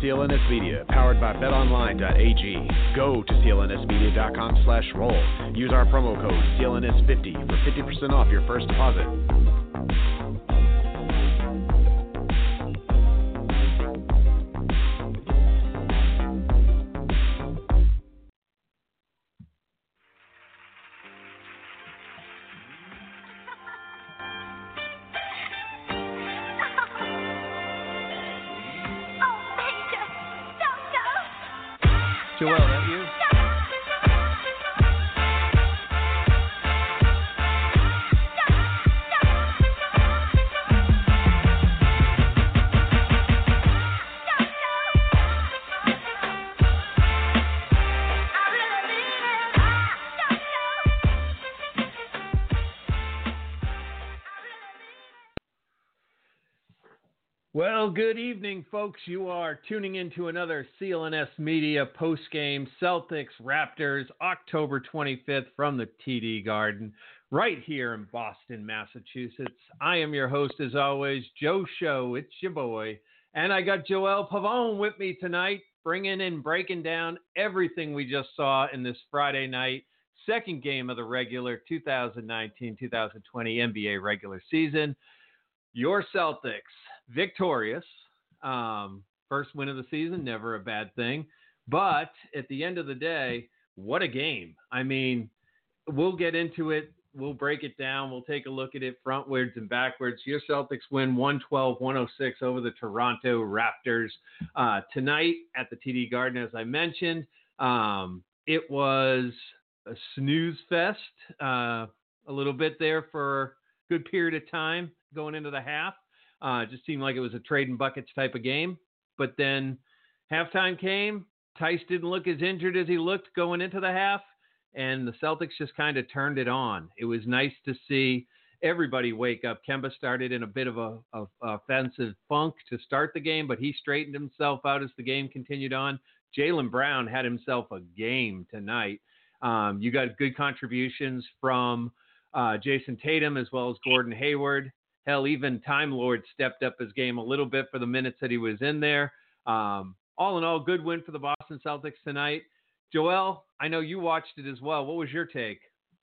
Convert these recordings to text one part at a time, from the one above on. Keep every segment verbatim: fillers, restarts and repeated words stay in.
C L N S Media, powered by bet online dot a g. Go to C L N S media dot com slash roll. Use our promo code C L N S fifty for fifty percent off your first deposit. Joel, that you? Well, good evening, folks. You are tuning into another C L N S Media postgame Celtics Raptors October twenty-fifth from the T D Garden right here in Boston, Massachusetts. I am your host, as always, Joe Show. It's your boy. And I got Joel Pavone with me tonight, bringing and breaking down everything we just saw in this Friday night, second game of the regular twenty nineteen twenty twenty N B A regular season. Your Celtics victorious. Um, first win of the season, never a bad thing. But at the end of the day, what a game. I mean, we'll get into it. We'll break it down. We'll take a look at it frontwards and backwards. Your Celtics win one twelve to one oh six over the Toronto Raptors uh, tonight at the T D Garden, as I mentioned. Um, it was a snooze fest uh, a little bit there for a good period of time going into the half. Uh, it just seemed like it was a trade and buckets type of game. But then halftime came. Tice didn't look as injured as he looked going into the half. And the Celtics just kind of turned it on. It was nice to see everybody wake up. Kemba started in a bit of a, a, a offensive funk to start the game, but he straightened himself out as the game continued on. Jaylen Brown had himself a game tonight. Um, you got good contributions from uh, Jason Tatum as well as Gordon Hayward. Hell, even Time Lord stepped up his game a little bit for the minutes that he was in there. Um, all in all, good win for the Boston Celtics tonight. Joel, I know you watched it as well. What was your take?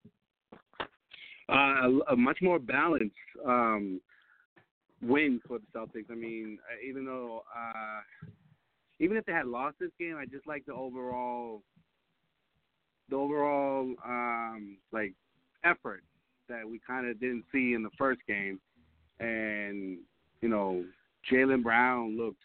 Uh, a, a much more balanced um, win for the Celtics. I mean, even though, uh, even if they had lost this game, I just like the overall, the overall um, like effort that we kind of didn't see in the first game. And, you know, Jaylen Brown looked,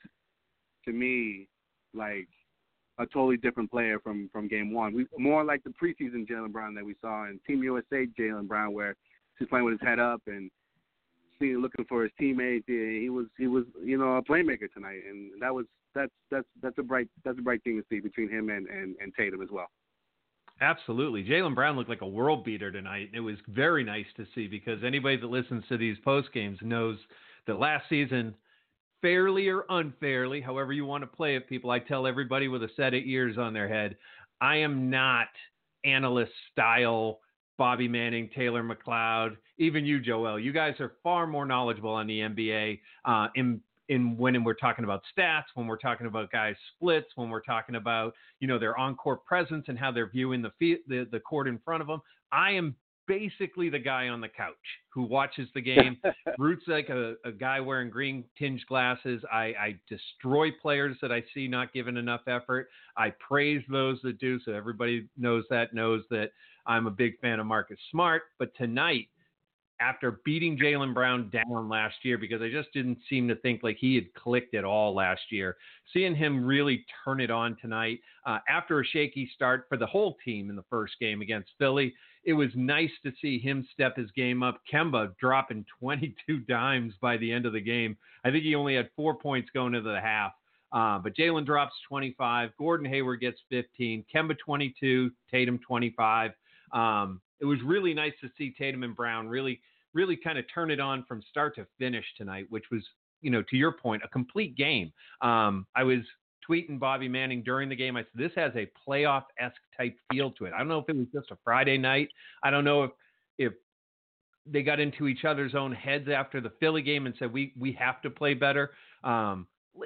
to me, like a totally different player from, from game one. We more like the preseason Jaylen Brown that we saw in Team U S A Jaylen Brown, where he's playing with his head up and seeing, looking for his teammates. He was, he was, you know, a playmaker tonight, and that was that's that's that's a bright that's a bright thing to see between him and, and, and Tatum as well. Absolutely. Jaylen Brown looked like a world beater tonight. It was very nice to see, because anybody that listens to these post games knows that last season, fairly or unfairly, however you want to play it, people, I tell everybody with a set of ears on their head, I am not analyst style Bobby Manning, Taylor McLeod, even you, Joel. You guys are far more knowledgeable on the N B A uh, in in when we're talking about stats, when we're talking about guys splits, when we're talking about, you know, their on-court presence and how they're viewing the, fee- the the court in front of them. I am basically the guy on the couch who watches the game, roots like a, a guy wearing green tinged glasses. I, I destroy players that I see not given enough effort. I praise those that do. So everybody knows that, knows that I'm a big fan of Marcus Smart. But tonight, after beating Jaylen Brown down last year, because I just didn't seem to think like he had clicked at all last year, seeing him really turn it on tonight uh, after a shaky start for the whole team in the first game against Philly, it was nice to see him step his game up. Kemba dropping twenty-two dimes by the end of the game. I think he only had four points going into the half. Uh, but Jaylen drops twenty-five. Gordon Hayward gets fifteen. Kemba twenty-two. Tatum twenty-five. Um, it was really nice to see Tatum and Brown really, really kind of turn it on from start to finish tonight, which was, you know, to your point, a complete game. Um, I was tweeting Bobby Manning during the game. I said, this has a playoff-esque type feel to it. I don't know if it was just a Friday night. I don't know if, if they got into each other's own heads after the Philly game and said, we, we have to play better. Um,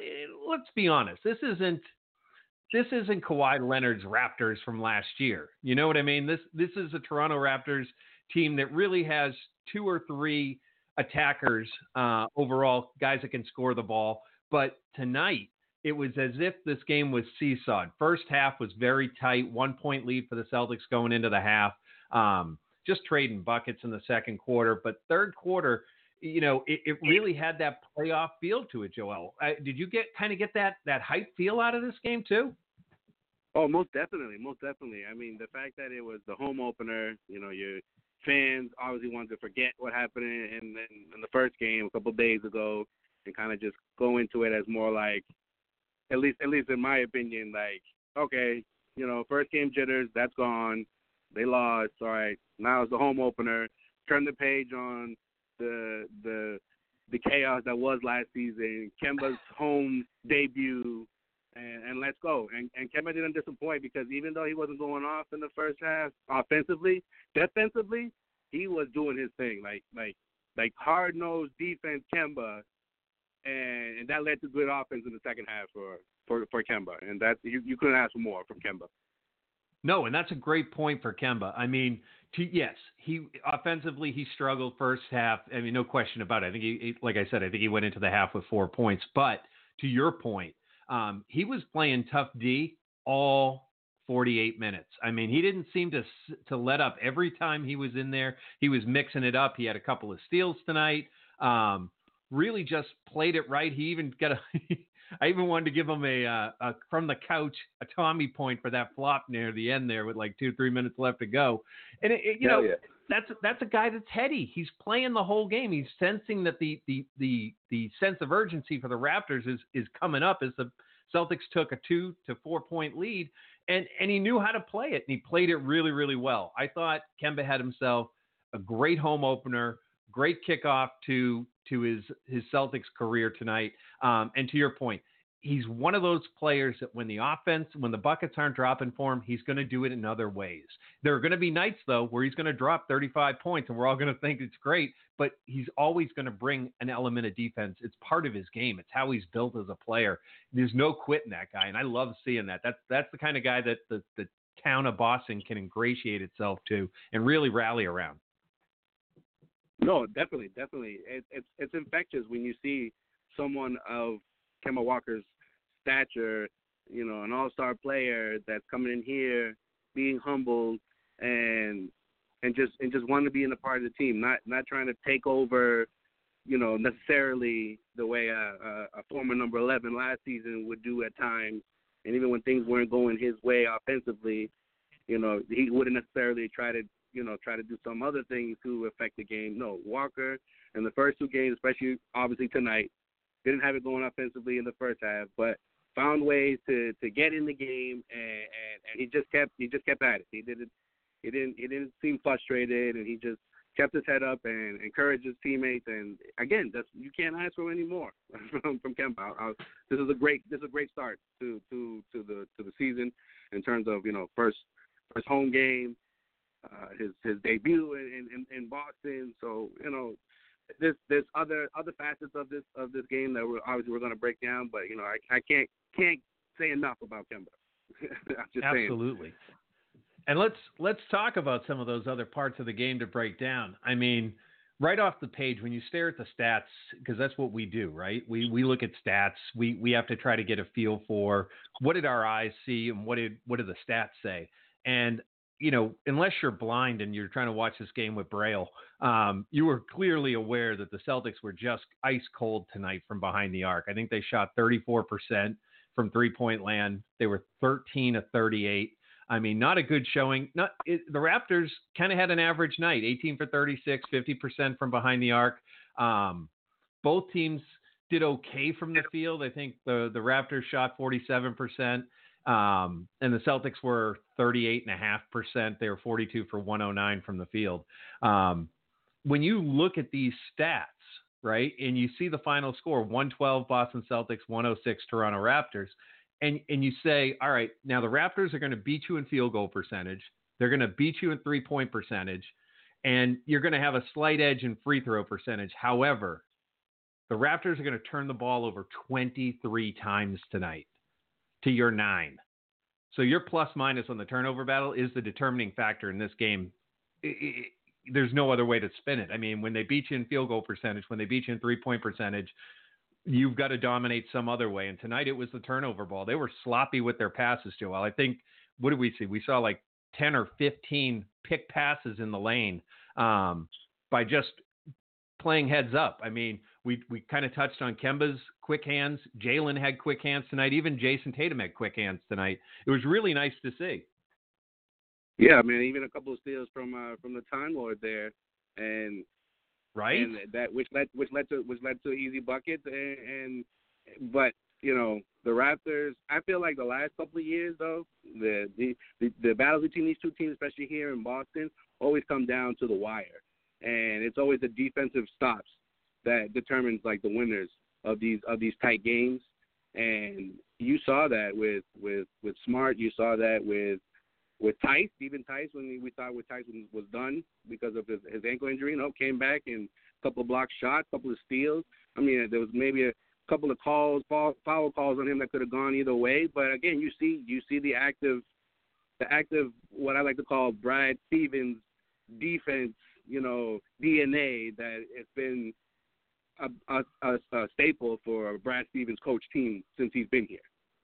let's be honest. This isn't this isn't Kawhi Leonard's Raptors from last year. You know what I mean? This this is a Toronto Raptors team that really has two or three attackers uh, overall, guys that can score the ball. But tonight, it was as if this game was seesawed. First half was very tight, one point lead for the Celtics going into the half. Um, just trading buckets in the second quarter. But third quarter, you know, it, it really had that playoff feel to it, Joel. Uh, did you get kind of get that that hype feel out of this game too? Oh, most definitely, most definitely. I mean, the fact that it was the home opener, you know, your fans obviously wanted to forget what happened in, in, in the first game a couple of days ago and kind of just go into it as more like, at least, at least in my opinion, like, okay, you know, first game jitters, that's gone. They lost. All right, now it's the home opener. Turn the page on the the the chaos that was last season. Kemba's home debut. And, and let's go. And, and Kemba didn't disappoint because even though he wasn't going off in the first half offensively, defensively, he was doing his thing. Like like like hard nosed defense Kemba, and, and that led to good offense in the second half for, for, for Kemba. And that you, you couldn't ask for more from Kemba. No, and that's a great point for Kemba. I mean, to, yes, he offensively he struggled first half. I mean, no question about it. I think he, like I said, I think he went into the half with four points. But to your point, Um, he was playing tough D all forty-eight minutes. I mean, he didn't seem to to let up every time he was in there. He was mixing it up. He had a couple of steals tonight. Um, really just played it right. He even got a I even wanted to give him a, uh, a from the couch a Tommy point for that flop near the end there with like two three minutes left to go. And it, it, you Hell know. Yeah. That's that's a guy that's heady. He's playing the whole game. He's sensing that the the the the sense of urgency for the Raptors is is coming up as the Celtics took a two to four point lead, and and he knew how to play it, and he played it really really well. I thought Kemba had himself a great home opener, great kickoff to to his his Celtics career tonight. Um, and to your point, he's one of those players that when the offense, when the buckets aren't dropping for him, he's going to do it in other ways. There are going to be nights, though, where he's going to drop thirty-five points and we're all going to think it's great, but he's always going to bring an element of defense. It's part of his game. It's how he's built as a player. There's no quitting that guy, and I love seeing that. That's, that's the kind of guy that the, the town of Boston can ingratiate itself to and really rally around. No, definitely, definitely. It, it's it's infectious when you see someone of Kemba Walker's stature, you know, an all-star player that's coming in here, being humble, and and just and just wanting to be in a part of the team, not not trying to take over, you know, necessarily the way a, a, a former number eleven last season would do at times, and even when things weren't going his way offensively, you know, he wouldn't necessarily try to, you know, try to do some other things to affect the game. No, Walker in the first two games, especially obviously tonight, didn't have it going offensively in the first half, but found ways to, to get in the game, and, and, and he just kept he just kept at it. He didn't he didn't he didn't seem frustrated, and he just kept his head up and encouraged his teammates. And again, that's you can't ask for any more from from Kemba. I, this is a great this is a great start to, to, to the to the season in terms of, you know, first first home game, uh, his his debut in, in, in Boston. So, you know, There's there's other other facets of this of this game that we're obviously we're going to break down, but you know I I can't can't say enough about Kemba. I'm just Absolutely. Saying. And let's let's talk about some of those other parts of the game to break down. I mean, right off the page, when you stare at the stats, because that's what we do, right? We we look at stats. We we have to try to get a feel for what did our eyes see and what did what did the stats say. And you know, unless you're blind and you're trying to watch this game with Braille, um, you were clearly aware that the Celtics were just ice cold tonight from behind the arc. I think they shot thirty-four percent from three-point land. They were thirteen of thirty-eight. I mean, not a good showing. Not it, the Raptors kind of had an average night, eighteen for thirty-six, fifty percent from behind the arc. Um, both teams did okay from the field. I think the, the Raptors shot forty-seven percent. Um, and the Celtics were thirty-eight and a half percent. They were forty-two for one oh nine from the field. Um, when you look at these stats, right, and you see the final score, one twelve Boston Celtics, one oh six Toronto Raptors, and, and you say, all right, now the Raptors are going to beat you in field goal percentage. They're going to beat you in three-point percentage, and you're going to have a slight edge in free throw percentage. However, The Raptors are going to turn the ball over twenty-three times tonight to your nine. So your plus minus on the turnover battle is the determining factor in this game. It, it, there's no other way to spin it. I mean, when they beat you in field goal percentage, when they beat you in three-point percentage, you've got to dominate some other way. And tonight it was the turnover ball. They were sloppy with their passes, Joel. I think, what did we see? We saw like ten or fifteen pick passes in the lane um, by just playing heads up. I mean, we we kind of touched on Kemba's quick hands. Jalen had quick hands tonight. Even Jason Tatum had quick hands tonight. It was really nice to see. Yeah, I mean, even a couple of steals from uh, from the Time Lord there, and right, and that which led which led to which led to easy buckets, and, and but you know the Raptors. I feel like the last couple of years though, the the the, the battles between these two teams, especially here in Boston, always come down to the wire, and it's always the defensive stops that determines like the winners of these of these tight games. And you saw that with with with Smart. You saw that with with Tice, even Tice, when we thought with Tice was done because of his, his ankle injury, you know, came back and a couple of block shots, a couple of steals. I mean, there was maybe a couple of calls, foul, foul calls on him that could have gone either way. But again, you see, you see the active, the active, what I like to call Brad Stevens defense, you know, D N A that it's been a, a, a, a staple for Brad Stevens' coach team since he's been here.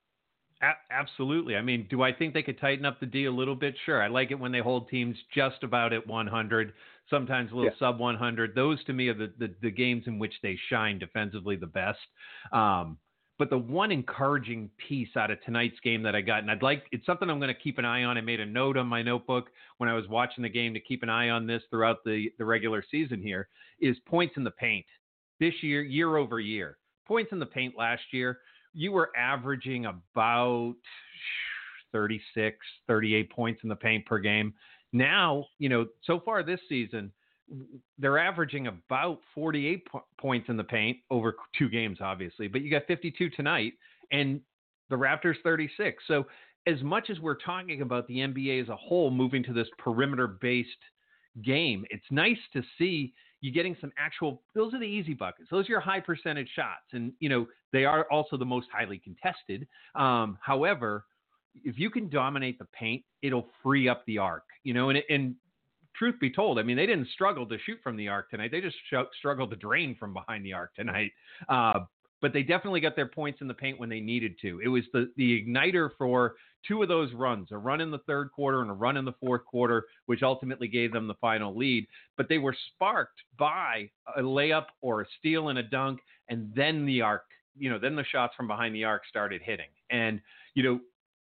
A- absolutely. I mean, do I think they could tighten up the D a little bit? Sure. I like it when they hold teams just about at one hundred, sometimes a little yeah. sub one hundred. Those, to me, are the, the, the games in which they shine defensively the best. Um, but the one encouraging piece out of tonight's game that I got, and I'd like, it's something I'm going to keep an eye on. I made a note on my notebook when I was watching the game to keep an eye on this throughout the, the regular season here, is points in the paint. This year, year over year. Points in the paint last year, you were averaging about thirty-six, thirty-eight points in the paint per game. Now, you know, so far this season, they're averaging about forty-eight po- points in the paint over two games, obviously. But you got fifty-two tonight, and the Raptors thirty-six. So as much as we're talking about the N B A as a whole moving to this perimeter-based game, it's nice to see you getting some actual, those are the easy buckets. Those are your high percentage shots. And, you know, they are also the most highly contested. Um, however, if you can dominate the paint, it'll free up the arc, you know, and, and truth be told, I mean, they didn't struggle to shoot from the arc tonight. They just sh- struggled to drain from behind the arc tonight. Uh, but they definitely got their points in the paint when they needed to. It was the, the igniter for two of those runs, a run in the third quarter and a run in the fourth quarter, which ultimately gave them the final lead. But they were sparked by a layup or a steal and a dunk, and then the arc, you know, then the shots from behind the arc started hitting. And, you know,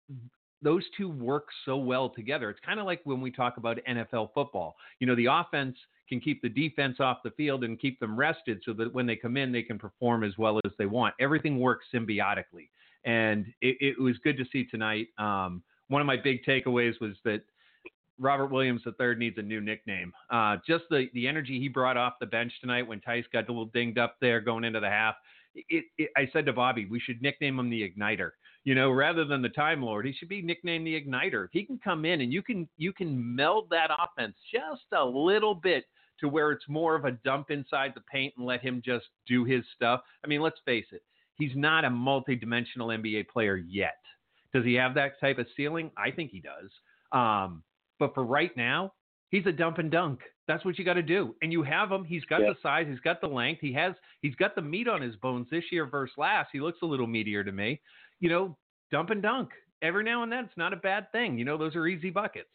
those two work so well together. It's kind of like when we talk about N F L football. You know, the offense can keep the defense off the field and keep them rested so that when they come in, they can perform as well as they want. Everything works symbiotically. And it, it was good to see tonight. Um, one of my big takeaways was that Robert Williams the third needs a new nickname. Uh, just the, the energy he brought off the bench tonight when Tice got a little dinged up there going into the half. It, it, I said to Bobby, we should nickname him the Igniter. You know, rather than the Time Lord, he should be nicknamed the Igniter. He can come in and you can you can meld that offense just a little bit to where it's more of a dump inside the paint and let him just do his stuff. I mean, let's face it. He's not a multi-dimensional N B A player yet. Does he have that type of ceiling? I think he does. Um, but for right now, he's a dump and dunk. That's what you got to do. And you have him. He's got yeah. the size. He's got the length. He has. He's got the meat on his bones this year versus last. He looks a little meatier to me. You know, dump and dunk. Every now and then, it's not a bad thing. You know, those are easy buckets.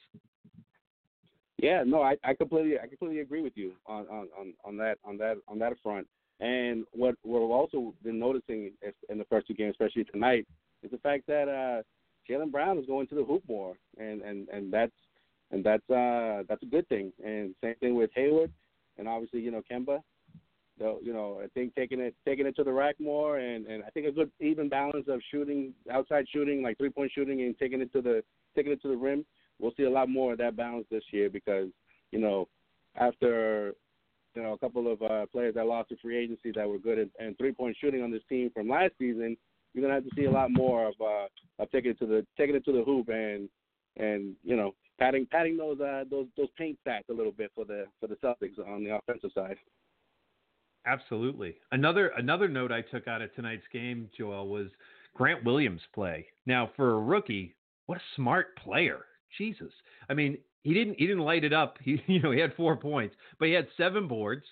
Yeah, no, I, I completely, I completely agree with you on, on, on, on that, on that, on that front. And what what we've also been noticing in the first two games, especially tonight, is the fact that uh, Jaylen Brown is going to the hoop more, and, and, and that's and that's uh, that's a good thing. And same thing with Hayward, and obviously you know Kemba. So, you know, I think taking it taking it to the rack more, and, and I think a good even balance of shooting, outside shooting, like three point shooting, and taking it to the taking it to the rim. We'll see a lot more of that balance this year because you know after. You know, a couple of uh, players that lost to free agency that were good at, and three-point shooting on this team from last season. You're gonna have to see a lot more of uh, of taking it to the taking it to the hoop and and you know patting patting those uh, those those paint stats a little bit for the for the Celtics on the offensive side. Absolutely. Another another note I took out of tonight's game, Joel, was Grant Williams' play. Now, for a rookie, what a smart player. Jesus. I mean, he didn't he didn't light it up. He you know he had four points, but he had seven boards,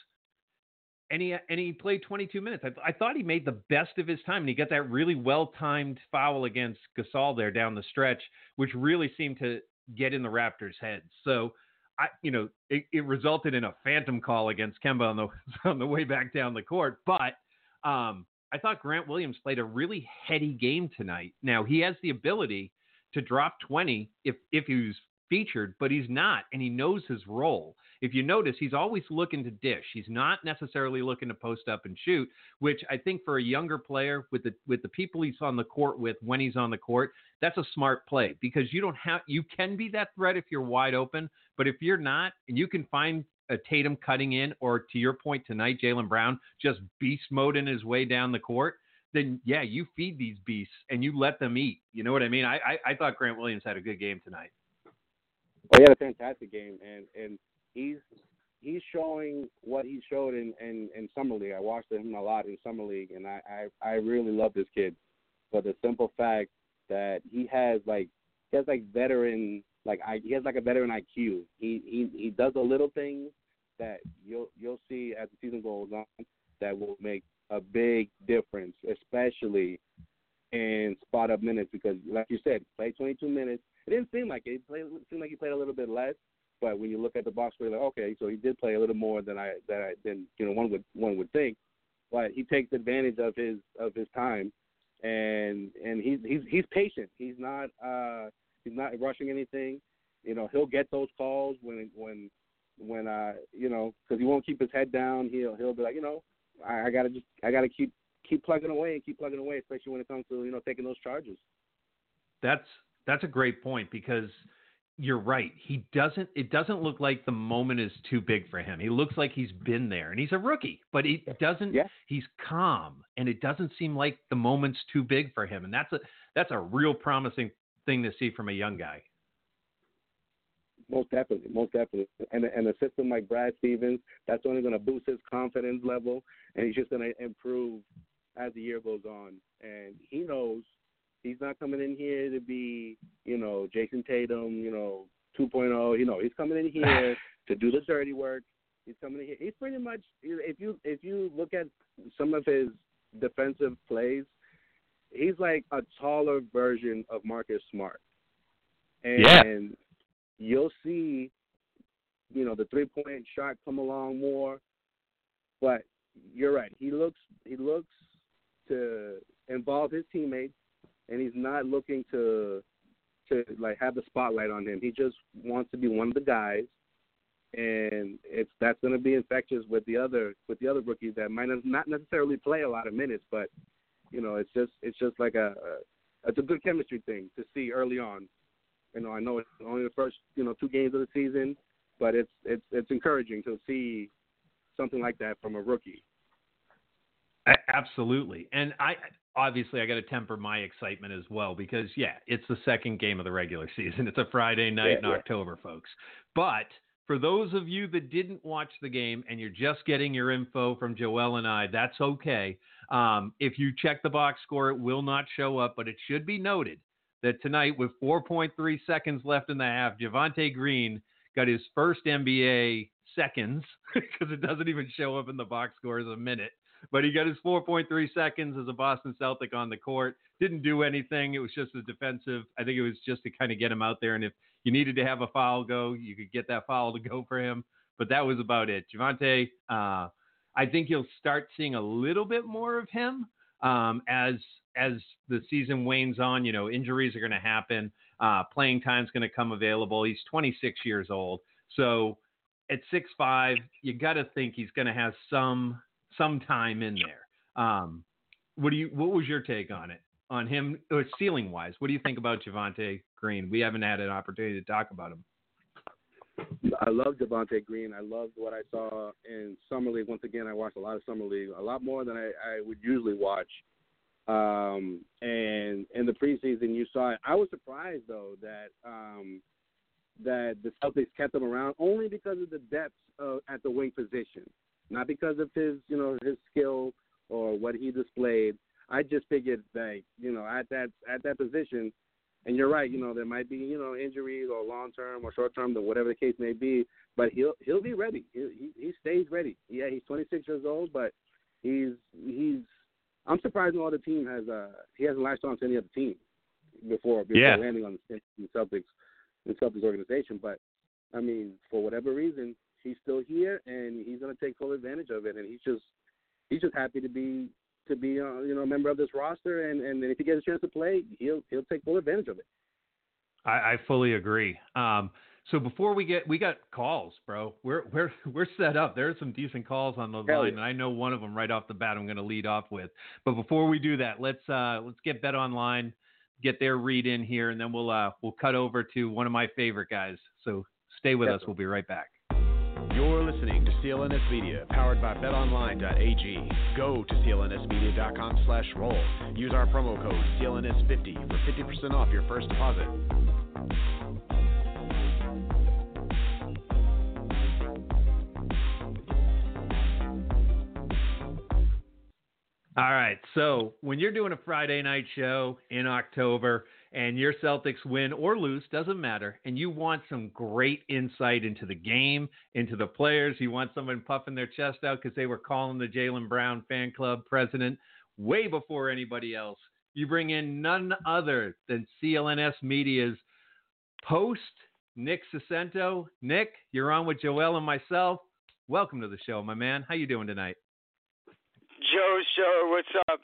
and he and he played twenty-two minutes. I, I thought he made the best of his time, and he got that really well timed foul against Gasol there down the stretch, which really seemed to get in the Raptors' heads. So, I you know it, it resulted in a phantom call against Kemba on the on the way back down the court. But um, I thought Grant Williams played a really heady game tonight. Now he has the ability to drop twenty if if he was featured, but he's not, and he knows his role. If you notice, he's always looking to dish. He's not necessarily looking to post up and shoot, which I think for a younger player with the with the people he's on the court with when he's on the court, that's a smart play because you don't have you can be that threat if you're wide open, but if you're not, and you can find a Tatum cutting in, or to your point tonight, Jaylen Brown just beast moding his way down the court, then yeah, you feed these beasts and you let them eat. You know what I mean? I I, I thought Grant Williams had a good game tonight. Oh, he had a fantastic game, and, and he's he's showing what he showed in, in, in Summer League. I watched him a lot in Summer League, and I, I, I really love this kid for the simple fact that he has like he has like veteran like I, he has like a veteran I Q. He he he does a little things that you'll you'll see as the season goes on that will make a big difference, especially in spot up minutes because, like you said, played twenty-two minutes. It didn't seem like it. It, played, it seemed like he played a little bit less, but when you look at the box score, you're like, okay, so he did play a little more than I that I than you know one would one would think. But he takes advantage of his of his time, and and he's he's he's patient. He's not uh, he's not rushing anything. You know, he'll get those calls when when when uh you know because he won't keep his head down. He'll he'll be like, you know, I, I gotta just I gotta keep keep plugging away and keep plugging away, especially when it comes to you know taking those charges. That's That's a great point because you're right. He doesn't. It doesn't look like the moment is too big for him. He looks like he's been there, and he's a rookie. But he doesn't. Yeah. He's calm, and it doesn't seem like the moment's too big for him. And that's a that's a real promising thing to see from a young guy. Most definitely, most definitely. And and a system like Brad Stevens, that's only going to boost his confidence level, and he's just going to improve as the year goes on. And he knows. He's not coming in here to be, you know, Jason Tatum, you know, two point oh. You know, he's coming in here to do the dirty work. He's coming in here. He's pretty much, if you if you look at some of his defensive plays, he's like a taller version of Marcus Smart. And yeah. you'll see, you know, the three-point shot come along more. But you're right. He looks he looks to involve his teammates. And he's not looking to, to like have the spotlight on him. He just wants to be one of the guys, and it's that's going to be infectious with the other with the other rookies that might not necessarily play a lot of minutes, but you know it's just it's just like a, a it's a good chemistry thing to see early on. You know, I know it's only the first you know two games of the season, but it's it's it's encouraging to see something like that from a rookie. Absolutely, and I. Obviously, I got to temper my excitement as well because, yeah, it's the second game of the regular season. It's a Friday night yeah, in yeah. October, folks. But for those of you that didn't watch the game and you're just getting your info from Joel and I, that's okay. Um, if you check the box score, it will not show up, but it should be noted that tonight, with four point three seconds left in the half, Javonte Green got his first N B A seconds because it doesn't even show up in the box score as a minute. But he got his four point three seconds as a Boston Celtic on the court. Didn't do anything. It was just a defensive. I think it was just to kind of get him out there. And if you needed to have a foul go, you could get that foul to go for him. But that was about it. Javonte, uh, I think you'll start seeing a little bit more of him um, as as the season wanes on. You know, injuries are going to happen. Uh, playing time is going to come available. He's twenty-six years old. So at six five, you got to think he's going to have some – some time in there. Um, what do you? What was your take on it? On him, or ceiling wise? What do you think about Javonte Green? We haven't had an opportunity to talk about him. I love Javonte Green. I loved what I saw in Summer League. Once again, I watched a lot of Summer League, a lot more than I, I would usually watch. Um, and in the preseason, you saw it. I was surprised though that um, that the Celtics kept him around only because of the depth uh, at the wing position. not because of his, you know, his skill or what he displayed. I just figured that, you know, at that at that position, and you're right, you know, there might be, you know, injuries or long term or short term, or whatever the case may be, but he'll he'll be ready. He he, he stays ready. Yeah, he's twenty-six years old, but he's he's. I'm surprised no other team has uh he hasn't latched on to any other team before before yeah. landing on the Celtics the Celtics organization. But I mean, for whatever reason, he's still here and he's going to take full advantage of it. And he's just he's just happy to be to be uh, you know a member of this roster. And, and if he gets a chance to play, he'll he'll take full advantage of it. I, I fully agree. Um, so before we get, we got calls, bro. We're we're we're set up. There are some decent calls on the Hell line, yeah. and I know one of them right off the bat. I'm going to lead off with. But before we do that, let's uh, let's get Bet Online, get their read in here, and then we'll uh, we'll cut over to one of my favorite guys. So stay with Definitely. us. We'll be right back. You're listening to C L N S Media, powered by bet online dot a g. Go to C L N S media dot com slash roll. Use our promo code C L N S fifty for fifty percent off your first deposit. All right, so when you're doing a Friday night show in October and your Celtics win or lose, doesn't matter, and you want some great insight into the game, into the players, you want someone puffing their chest out because they were calling the Jaylen Brown fan club president way before anybody else, you bring in none other than C L N S Media's host, Nick Sicento. Nick, you're on with Joel and myself. Welcome to the show, my man. How you doing tonight? Joe Show, what's up?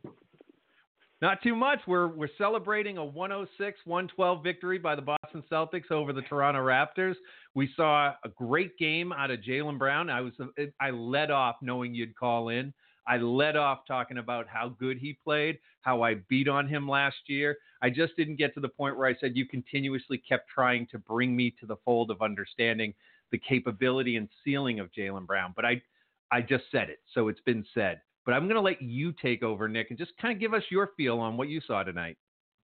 Not too much. We're we're celebrating a one oh six one twelve victory by the Boston Celtics over the Toronto Raptors. We saw a great game out of Jaylen Brown. I was I led off knowing you'd call in. I led off talking about how good he played, how I beat on him last year. I just didn't get to the point where I said you continuously kept trying to bring me to the fold of understanding the capability and ceiling of Jaylen Brown. But I I just said it, so it's been said. But I'm going to let you take over, Nick, and just kind of give us your feel on what you saw tonight.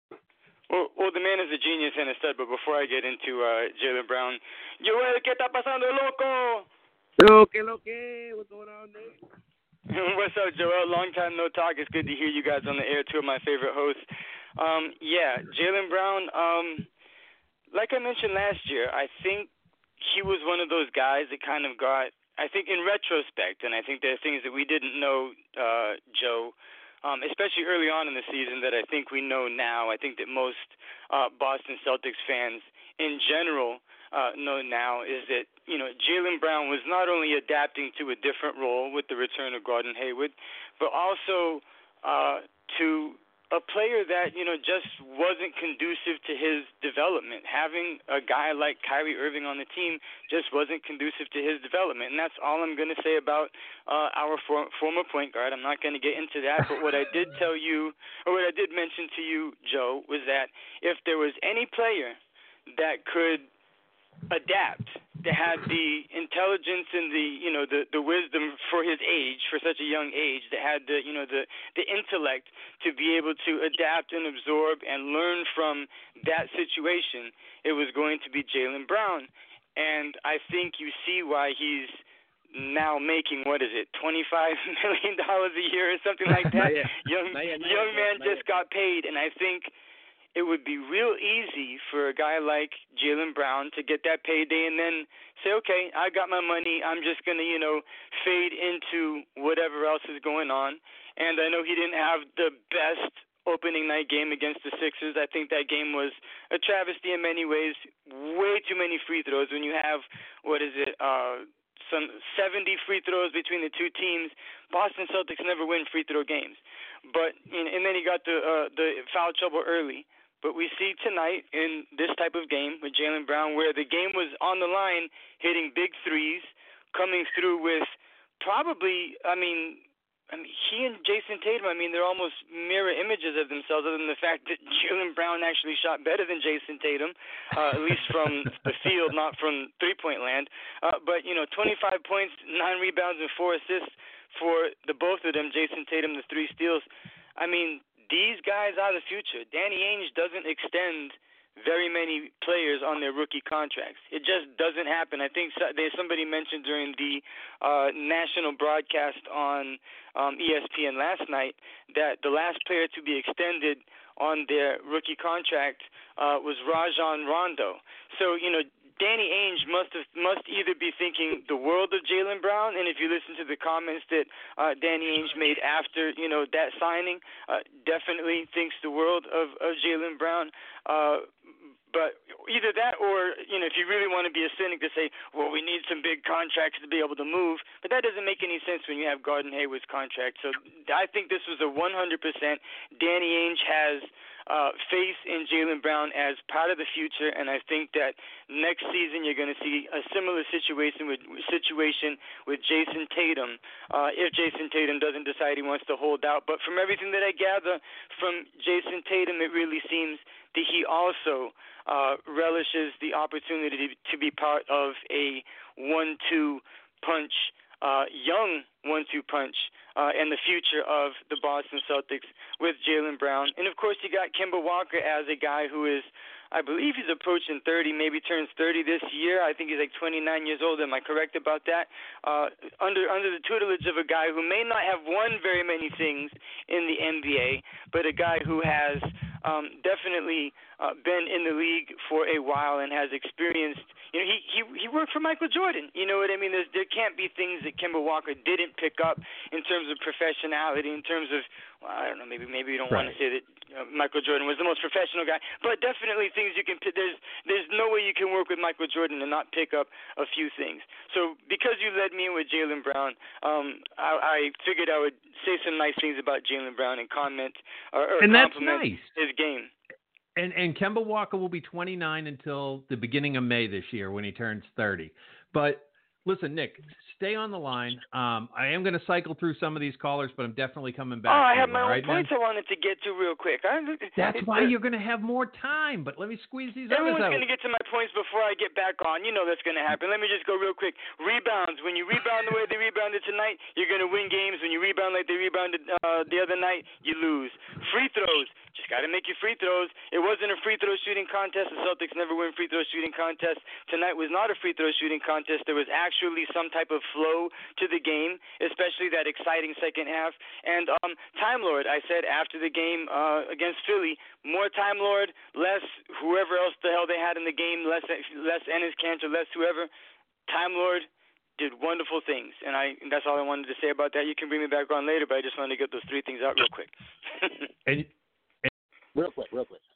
Well, well, the man is a genius and a stud, but before I get into uh, Jaylen Brown, Joel, ¿qué está pasando, loco? Lo que, lo que, what's going on, Nick? What's up, Joel? Long time no talk. It's good to hear you guys on the air, two of my favorite hosts. Um, yeah, Jaylen Brown, um, like I mentioned last year, I think he was one of those guys that kind of got, I think in retrospect, and I think there are things that we didn't know, uh, Joe, um, especially early on in the season that I think we know now. I think that most uh, Boston Celtics fans in general uh, know now is that, you know, Jaylen Brown was not only adapting to a different role with the return of Gordon Hayward, but also uh, to a player that, you know, just wasn't conducive to his development. Having a guy like Kyrie Irving on the team just wasn't conducive to his development. And that's all I'm going to say about uh, our for- former point guard. I'm not going to get into that. But what I did tell you, or what I did mention to you, Joe, was that if there was any player that could adapt, that had the intelligence and the, you know, the, the wisdom for his age, for such a young age, that had the, you know, the, the intellect to be able to adapt and absorb and learn from that situation, it was going to be Jaylen Brown. And I think you see why he's now making, what is it, twenty-five million dollars a year or something like that? Not yet. Young, Not yet, not young yet, man not just yet. got paid, and I think it would be real easy for a guy like Jaylen Brown to get that payday and then say, okay, I got my money. I'm just going to, you know, fade into whatever else is going on. And I know he didn't have the best opening night game against the Sixers. I think that game was a travesty in many ways. Way too many free throws when you have, what is it, uh, some seventy free throws between the two teams. Boston Celtics never win free throw games. But and, and then he got the uh, the foul trouble early. But we see tonight in this type of game with Jaylen Brown where the game was on the line, hitting big threes, coming through with probably, I mean, I mean, he and Jason Tatum, I mean, they're almost mirror images of themselves, other than the fact that Jaylen Brown actually shot better than Jason Tatum, uh, at least from the field, not from three-point land. Uh, but, you know, twenty-five points, nine rebounds, and four assists for the both of them, Jason Tatum, the three steals. I mean, these guys are the future. Danny Ainge doesn't extend very many players on their rookie contracts. It just doesn't happen. I think so, there's somebody mentioned during the uh, national broadcast on um, E S P N last night that the last player to be extended on their rookie contract uh, was Rajon Rondo. So, you know, Danny Ainge must have, must either be thinking the world of Jaylen Brown, and if you listen to the comments that uh, Danny Ainge made after, you know, that signing, uh, definitely thinks the world of, of Jaylen Brown. Uh, but either that or, you know, if you really want to be a cynic to say, well, we need some big contracts to be able to move, but that doesn't make any sense when you have Gordon Hayward's contract. So I think this was a one hundred percent Danny Ainge has Uh, faith in Jaylen Brown as part of the future, and I think that next season you're going to see a similar situation with situation with Jason Tatum, uh, if Jason Tatum doesn't decide he wants to hold out. But from everything that I gather from Jason Tatum, it really seems that he also uh, relishes the opportunity to be part of a one two punch, uh, young one two punch, uh, and the future of the Boston Celtics with Jaylen Brown. And, of course, you got Kemba Walker as a guy who is, I believe he's approaching thirty, maybe turns thirty this year. I think he's like twenty-nine years old. Am I correct about that? Uh, under under the tutelage of a guy who may not have won very many things in the N B A, but a guy who has um, definitely uh, been in the league for a while and has experienced, you know, he, he, he worked for Michael Jordan. You know what I mean? There's, there can't be things that Kemba Walker didn't pick up in terms of professionality, in terms of, well, I don't know, maybe maybe you don't right. want to say that you know, Michael Jordan was the most professional guy, but definitely things you can, there's, there's no way you can work with Michael Jordan and not pick up a few things. So because you led me in with Jaylen Brown, um, I, I figured I would say some nice things about Jaylen Brown and comment or, or and compliment nice. his game. And and Kemba Walker will be twenty-nine until the beginning of May this year when he turns thirty. But listen, Nick, stay on the line. Um, I am going to cycle through some of these callers, but I'm definitely coming back. Oh, I to have you, my own right, points man? I wanted to get to real quick. I, That's it, why uh, you're going to have more time. But let me squeeze these Everyone's others out. going to get to my points before I get back on. You know that's going to happen. Let me just go real quick. Rebounds. When you rebound the way they rebounded tonight, you're going to win games. When you rebound like they rebounded uh, the other night, you lose. Free throws. Just got to make your free throws. It wasn't a free throw shooting contest. The Celtics never win free throw shooting contests. Tonight was not a free throw shooting contest. There was actually some type of flow to the game, especially that exciting second half. And um, Time Lord, I said after the game uh, against Philly, more Time Lord, less whoever else the hell they had in the game, less less Enes Kanter, less whoever. Time Lord did wonderful things, and I and that's all I wanted to say about that. You can bring me back on later, but I just wanted to get those three things out real quick. and, and real quick, real quick.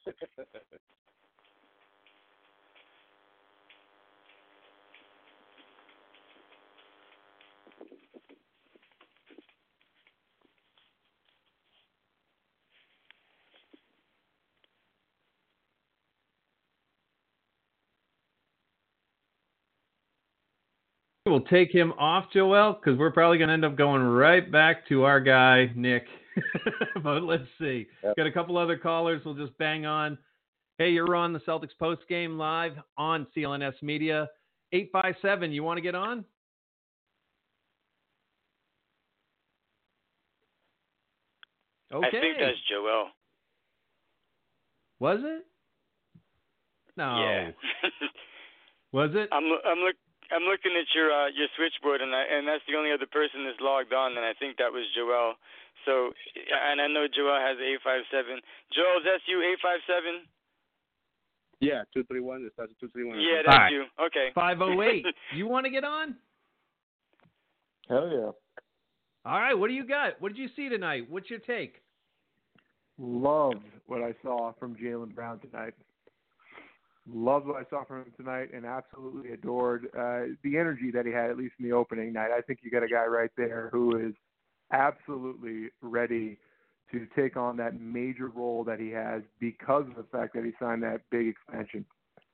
we'll take him off, Joel, because we're probably going to end up going right back to our guy, Nick. But let's see. Yep. Got a couple other callers. We'll just bang on. Hey, you're on the Celtics post game live on C L N S Media. eight five seven, you want to get on? Okay. I think that's Joel. Was it? No. Yeah. Was it? I'm I'm look I'm looking at your uh, your switchboard, and I, and that's the only other person that's logged on, and I think that was Joel. So, and I know Joel has eight five seven. Joel, is that you? Eight five seven. Yeah, two three one. It starts at two three one. Yeah, that's right. you. Okay. Five oh eight. You want to get on? Hell yeah. All right. What do you got? What did you see tonight? What's your take? Loved what I saw from Jaylen Brown tonight. Loved what I saw from him tonight, and absolutely adored uh, the energy that he had, at least in the opening night. I think you got a guy right there who is absolutely ready to take on that major role that he has because of the fact that he signed that big extension.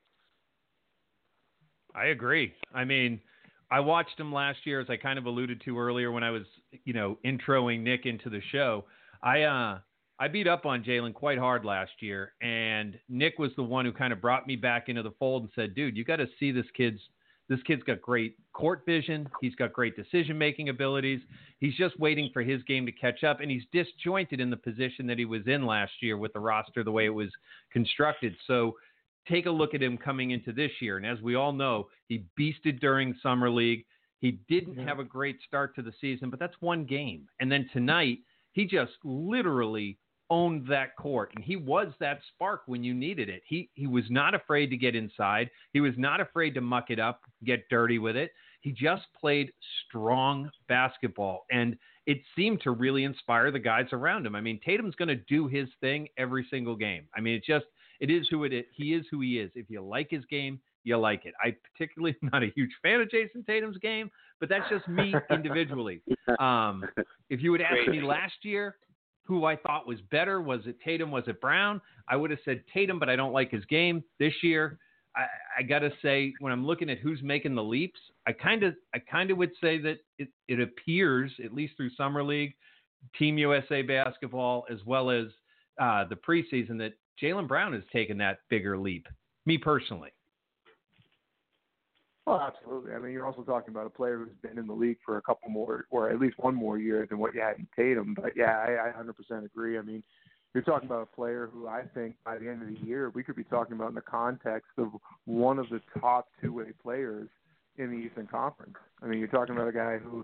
I agree. I mean, I watched him last year, as I kind of alluded to earlier when I was, you know, introing Nick into the show. I uh, I beat up on Jaylen quite hard last year, and Nick was the one who kind of brought me back into the fold and said, dude, you got to see this kid's This kid's got great court vision. He's got great decision-making abilities. He's just waiting for his game to catch up, and he's disjointed in the position that he was in last year with the roster the way it was constructed. So take a look at him coming into this year. And as we all know, he beasted during Summer League. He didn't have a great start to the season, but that's one game. And then tonight, he just literally owned that court. And he was that spark when you needed it. He he was not afraid to get inside. He was not afraid to muck it up, get dirty with it. He just played strong basketball. And it seemed to really inspire the guys around him. I mean, Tatum's going to do his thing every single game. I mean, it's just, it is who it is. He is who he is. If you like his game, you like it. I particularly am not a huge fan of Jason Tatum's game, but that's just me individually. Um, if you would ask me last year who I thought was better, was it Tatum, was it Brown? I would have said Tatum, but I don't like his game. This year, I, I got to say, when I'm looking at who's making the leaps, I kind of I kind of would say that it, it appears, at least through Summer League, Team U S A basketball, as well as uh, the preseason, that Jaylen Brown has taken that bigger leap, me personally. Well, absolutely. I mean, you're also talking about a player who's been in the league for a couple more, or at least one more year than what you had in Tatum. But, yeah, I, I one hundred percent agree. I mean, you're talking about a player who I think by the end of the year we could be talking about in the context of one of the top two-way players in the Eastern Conference. I mean, you're talking about a guy who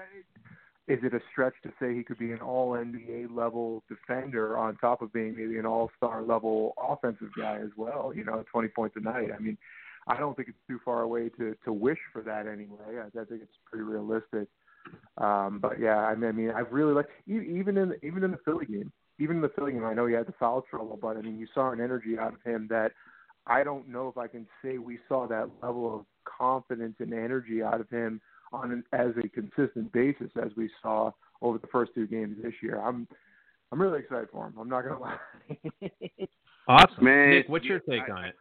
– is it a stretch to say he could be an all-N B A level defender on top of being maybe an all-star level offensive guy as well, you know, twenty points a night? I mean, I don't think it's too far away to, to wish for that anyway. I, I think it's pretty realistic. Um, but, yeah, I mean, I mean, I've really liked – even in even in the Philly game, even in the Philly game, I know he had the foul trouble, but, I mean, you saw an energy out of him that I don't know if I can say we saw that level of confidence and energy out of him on an, as a consistent basis as we saw over the first two games this year. I'm I'm really excited for him. I'm not gonna lie. Awesome, man. Nick, what's your take I, on it?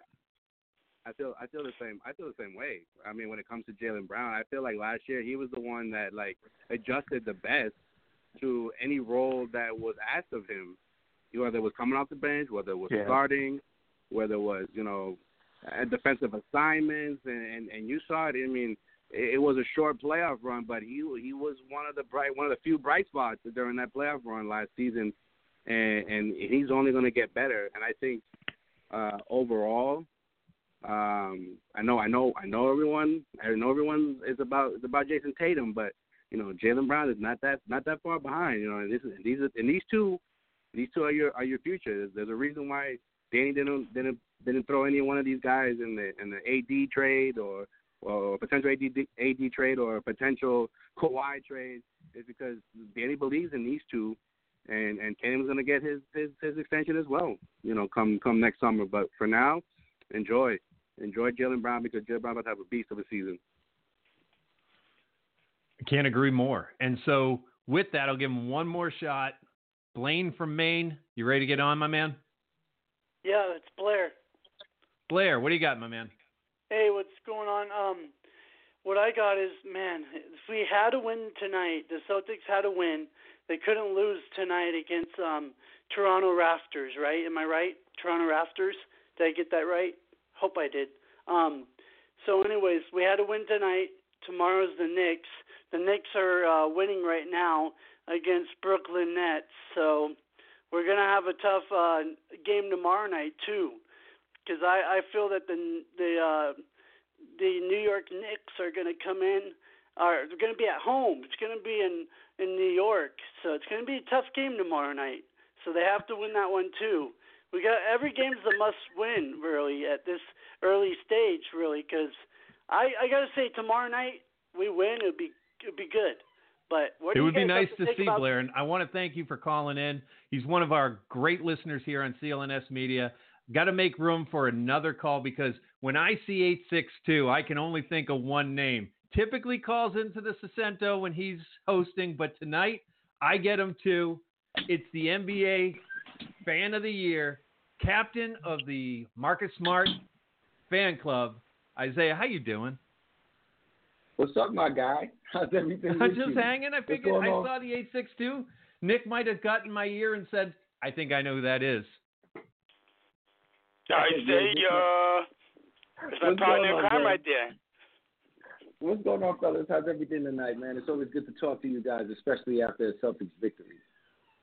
I feel I feel the same. I feel the same way. I mean, when it comes to Jaylen Brown, I feel like last year he was the one that like adjusted the best to any role that was asked of him, whether it was coming off the bench, whether it was yeah. starting, whether it was you know defensive assignments, and, and and you saw it. I mean. It was a short playoff run, but he he was one of the bright one of the few bright spots during that playoff run last season, and, and he's only going to get better. And I think uh, overall, um, I know I know I know everyone I know everyone is about is about Jason Tatum, but you know Jaylen Brown is not that not that far behind. You know, and this is, these are, and these two these two are your are your future. There's, there's a reason why Danny didn't didn't didn't throw any one of these guys in the in the A D trade or. or a potential A D, A D trade or a potential Kawhi trade is because Danny believes in these two, and, and Tatum's going to get his, his, his extension as well, you know, come come next summer. But for now, enjoy. Enjoy Jaylen Brown because Jaylen Brown about to have a beast of a season. I can't agree more. And so with that, I'll give him one more shot. Blaine from Maine, you ready to get on, my man? Yeah, it's Blair. Blair, what do you got, my man? Hey, what's going on? Um, what I got is, man, if we had to win tonight, the Celtics had to win. They couldn't lose tonight against um, Toronto Raptors, right? Am I right? Toronto Raptors? Did I get that right? Hope I did. Um, so anyways, we had to win tonight. Tomorrow's the Knicks. The Knicks are uh, winning right now against Brooklyn Nets. So we're going to have a tough uh, game tomorrow night, too. Because I, I feel that the the uh, the New York Knicks are going to come in, are they're going to be at home. It's going to be in, in New York, so it's going to be a tough game tomorrow night. So they have to win that one too. We got every game's a must win really at this early stage really. Because I I got to say tomorrow night we win, it'd be it'd be good. But what do it you would be guys nice have to, to see about- Blair, and I want to thank you for calling in. He's one of our great listeners here on C L N S Media. Got to make room for another call because when I see eight six two, I can only think of one name. Typically calls into the Sacento when he's hosting, but tonight I get him too. It's the N B A Fan of the Year, captain of the Marcus Smart fan club, Isaiah. How you doing? What's up, my guy? How's everything I'm with just you? hanging. I figured I on? saw the eight six two. Nick might have gotten my ear and said, I think I know who that is. I say, uh, it's my partner in crime right there. What's going on, fellas? How's everything tonight, man? It's always good to talk to you guys, especially after a Celtics victory.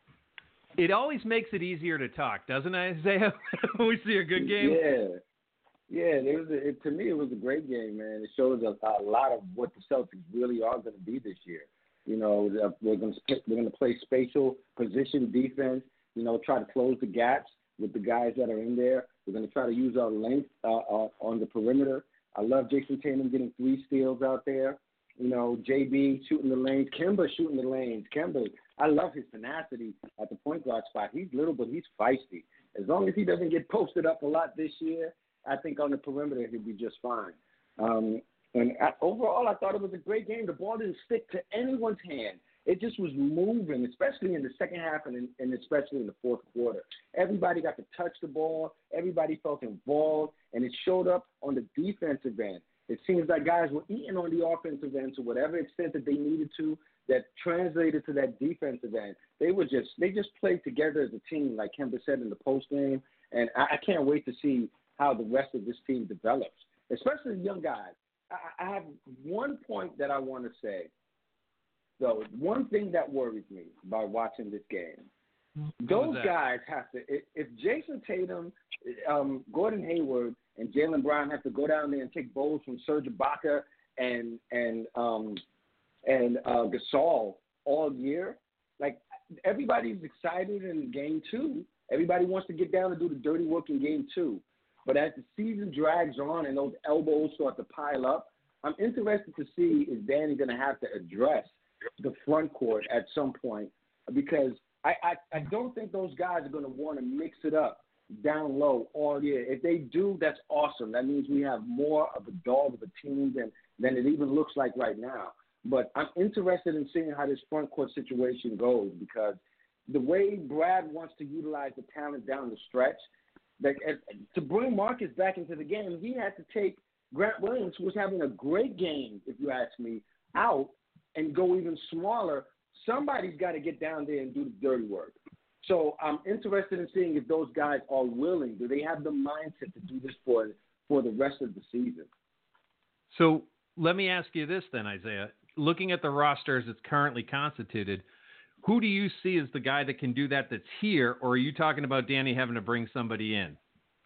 It always makes it easier to talk, doesn't it, Isaiah? When we see a good game. Yeah. Yeah, it was. A, it, to me, it was a great game, man. It shows a, a lot of what the Celtics really are going to be this year. You know, we're going to we're going to play spatial position defense. You know, try to close the gaps with the guys that are in there. We're going to try to use our length uh, uh, on the perimeter. I love Jason Tatum getting three steals out there. You know, J B shooting the lanes. Kemba shooting the lanes. Kemba, I love his tenacity at the point guard spot. He's little, but he's feisty. As long as he doesn't get posted up a lot this year, I think on the perimeter he'll be just fine. Um, and I, overall, I thought it was a great game. The ball didn't stick to anyone's hand. It just was moving, especially in the second half and, in, and especially in the fourth quarter. Everybody got to touch the ball. Everybody felt involved, and it showed up on the defensive end. It seems like guys were eating on the offensive end to whatever extent that they needed to. That translated to that defensive end. They were just they just played together as a team, like Kemba said in the post game. And I, I can't wait to see how the rest of this team develops, especially the young guys. I, I have one point that I want to say. So one thing that worries me about watching this game, those guys have to. If, if Jason Tatum, um, Gordon Hayward, and Jaylen Brown have to go down there and take bowls from Serge Ibaka and and um, and uh, Gasol all year, like everybody's excited in game two. Everybody wants to get down and do the dirty work in game two. But as the season drags on and those elbows start to pile up, I'm interested to see is Danny going to have to address the front court at some point, because I, I, I don't think those guys are going to want to mix it up down low all year. If they do, that's awesome. That means we have more of a dog of a team than, than it even looks like right now. But I'm interested in seeing how this front court situation goes, because the way Brad wants to utilize the talent down the stretch, like, to bring Marcus back into the game, he had to take Grant Williams, who was having a great game, if you ask me, out and go even smaller. Somebody's got to get down there and do the dirty work. So I'm interested in seeing if those guys are willing. Do they have the mindset to do this for for the rest of the season? So let me ask you this then, Isaiah. Looking at the roster as it's currently constituted, who do you see as the guy that can do that that's here, or are you talking about Danny having to bring somebody in?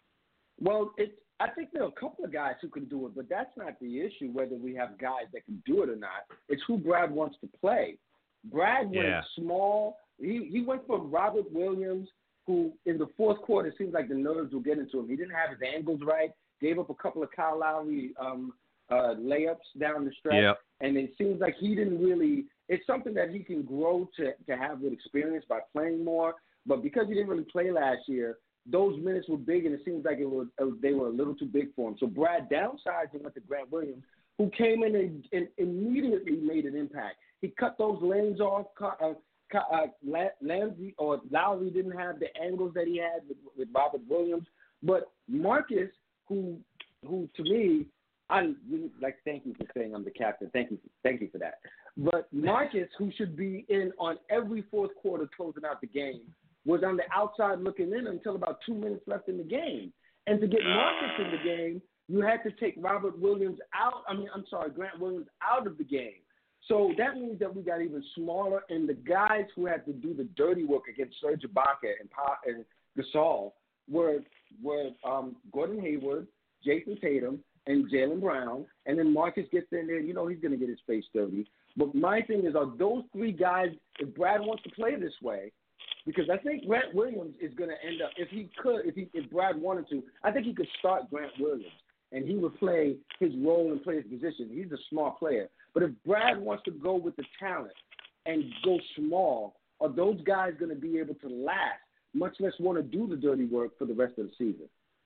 Well, it's, I think there are a couple of guys who can do it, but that's not the issue, whether we have guys that can do it or not. It's who Brad wants to play. Brad went yeah. small. He he went from Robert Williams, who in the fourth quarter, it seems like the nerves will get into him. He didn't have his angles right, gave up a couple of Kyle Lowry um, uh, layups down the stretch, yep. and it seems like he didn't really – it's something that he can grow to, to have with experience by playing more. But because he didn't really play last year, those minutes were big, and it seems like it was, they were a little too big for him. So Brad downsized and went to Grant Williams, who came in and, and immediately made an impact. He cut those lanes off. Uh, uh, Lowry or Lowry didn't have the angles that he had with, with Robert Williams. But Marcus, who who to me, I really like. Thank you for saying I'm the captain. Thank you, thank you for that. But Marcus, who should be in on every fourth quarter closing out the game, was on the outside looking in until about two minutes left in the game. And to get Marcus in the game, you had to take Robert Williams out. I mean, I'm sorry, Grant Williams out of the game. So that means that we got even smaller, and the guys who had to do the dirty work against Serge Ibaka and, pa- and Gasol were were um, Gordon Hayward, Jason Tatum, and Jaylen Brown. And then Marcus gets in there, you know he's going to get his face dirty. But my thing is, are those three guys, if Brad wants to play this way, because I think Grant Williams is going to end up, if he could, if he, if Brad wanted to, I think he could start Grant Williams, and he would play his role and play his position. He's a smart player. But if Brad wants to go with the talent and go small, are those guys going to be able to last, much less want to do the dirty work for the rest of the season?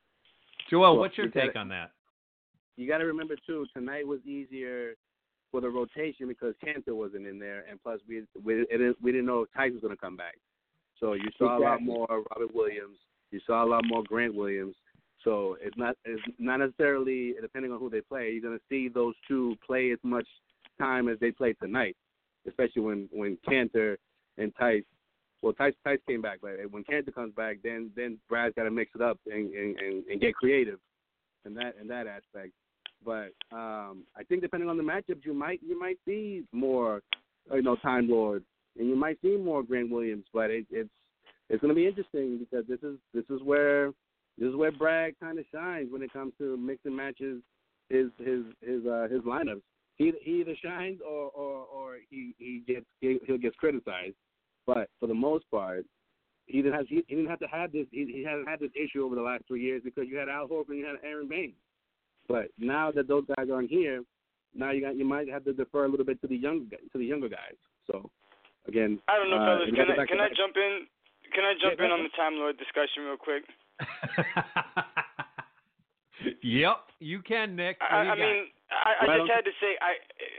Joel, what's your take on that? You got to remember, too, tonight was easier for the rotation because Kanter wasn't in there, and plus we we, it, we didn't know if Tice was going to come back. So you saw exactly. a lot more Robert Williams. You saw a lot more Grant Williams. So it's not it's not necessarily, depending on who they play, you're going to see those two play as much time as they played tonight, especially when, when Kanter and Tice, well, Tice, Tice came back, but when Kanter comes back, then then Brad's got to mix it up and, and, and, and get creative in that in that aspect. But um, I think depending on the matchups, you might you might see more, you know, Time Lord, and you might see more Grant Williams. But it, it's it's going to be interesting because this is this is where this is where where Brad kind of shines when it comes to mix and matches his his his uh, his lineups. He he either shines or or, or he he gets he, he'll get criticized. But for the most part, he didn't have he, he didn't have to have this. He, he hasn't had this issue over the last three years because you had Al Horford and you had Aaron Baines. But now that those guys aren't here, now you got you might have to defer a little bit to the young to the younger guys. So again, I don't know, uh, fellas. Can I can I back. jump in? Can I jump yeah, in on the Time Lord discussion real quick? Yep, you can, Nick. I, I mean, I, I right just on. had to say I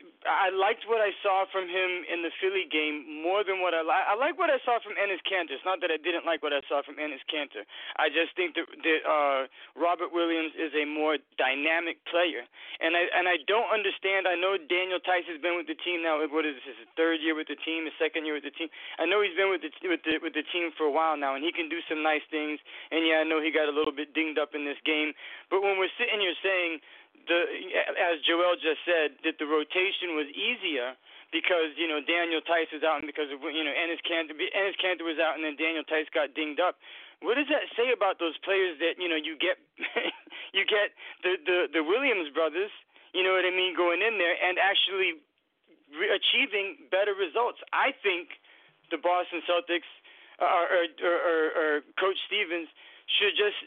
I liked what I saw from him in the Philly game more than what I like. I like what I saw from Enes Kanter. It's not that I didn't like what I saw from Enes Kanter. I just think that, that uh, Robert Williams is a more dynamic player, and I and I don't understand. I know Daniel Tice has been with the team now. What is this? His third year with the team, his second year with the team. I know he's been with the with the with the team for a while now, and he can do some nice things. And yeah, I know he got a little bit dinged up in this game. But when we're sitting here saying, The, as Joel just said, that the rotation was easier because, you know, Daniel Tice was out and because of, you know, Enes Kanter, Enes Kanter was out and then Daniel Tice got dinged up. What does that say about those players that, you know, you get you get the, the, the Williams brothers, you know what I mean, going in there and actually re- achieving better results? I think the Boston Celtics or, or, or, or Coach Stevens should just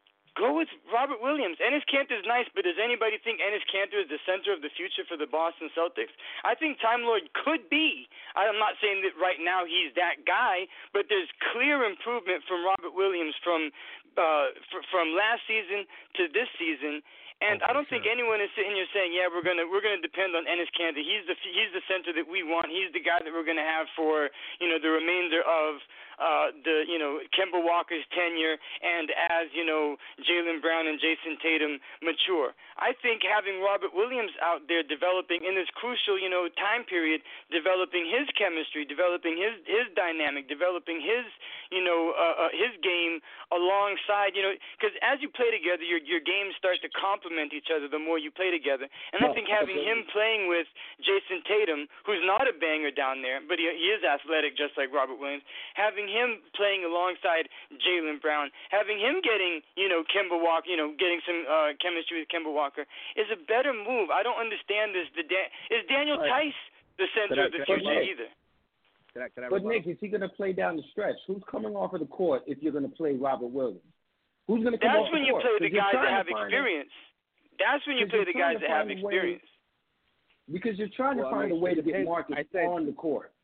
go with Robert Williams. Enes Kanter is nice, but does anybody think Enes Kanter is the center of the future for the Boston Celtics? I think Time Lord could be. I'm not saying that right now he's that guy, but there's clear improvement from Robert Williams from uh, f- from last season to this season. And oh, I don't sure. think anyone is sitting here saying, "Yeah, we're gonna we're gonna depend on Enes Kanter. He's the he's the center that we want. He's the guy that we're gonna have for you know the remainder of." Uh, the you know Kemba Walker's tenure, and as you know Jaylen Brown and Jason Tatum mature, I think having Robert Williams out there developing in this crucial you know time period, developing his chemistry, developing his his dynamic, developing his you know uh, uh, his game alongside you know because as you play together, your your games start to complement each other the more you play together, and I think having him playing with Jason Tatum, who's not a banger down there, but he, he is athletic just like Robert Williams, having him playing alongside Jaylen Brown, having him getting, you know, Kemba Walker, you know, getting some uh, chemistry with Kemba Walker is a better move. I don't understand this. The Dan- is Daniel right. Tice the center I, of the future Nick, either? Can I, can I but Nick, is he going to play down the stretch? Who's coming off of the court if you're going to play Robert Williams? Who's going to come That's off when the you court? play the guys that have experience. A, That's when you play the guys that have experience. Way, because you're trying to well, find I mean, a way to get Marcus said, on the court.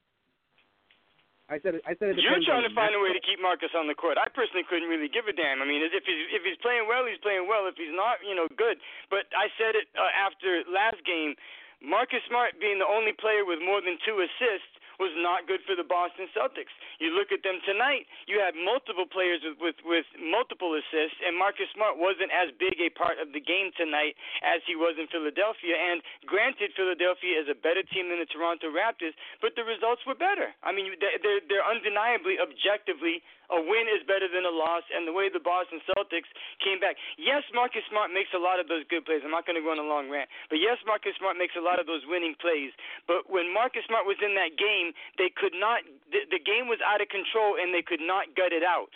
I said, I said it You're trying to find a way to keep Marcus on the court. I personally couldn't really give a damn. I mean, if he's if he's playing well, he's playing well. If he's not, you know, good. But I said it uh, after last game. Marcus Smart being the only player with more than two assists was not good for the Boston Celtics. You look at them tonight, you had multiple players with, with, with multiple assists, and Marcus Smart wasn't as big a part of the game tonight as he was in Philadelphia. And granted, Philadelphia is a better team than the Toronto Raptors, but the results were better. I mean, they're, they're undeniably, objectively, a win is better than a loss, and the way the Boston Celtics came back. Yes, Marcus Smart makes a lot of those good plays. I'm not going to go on a long rant, but yes, Marcus Smart makes a lot of those winning plays. But when Marcus Smart was in that game, they could not the, the game was out of control, and they could not gut it out.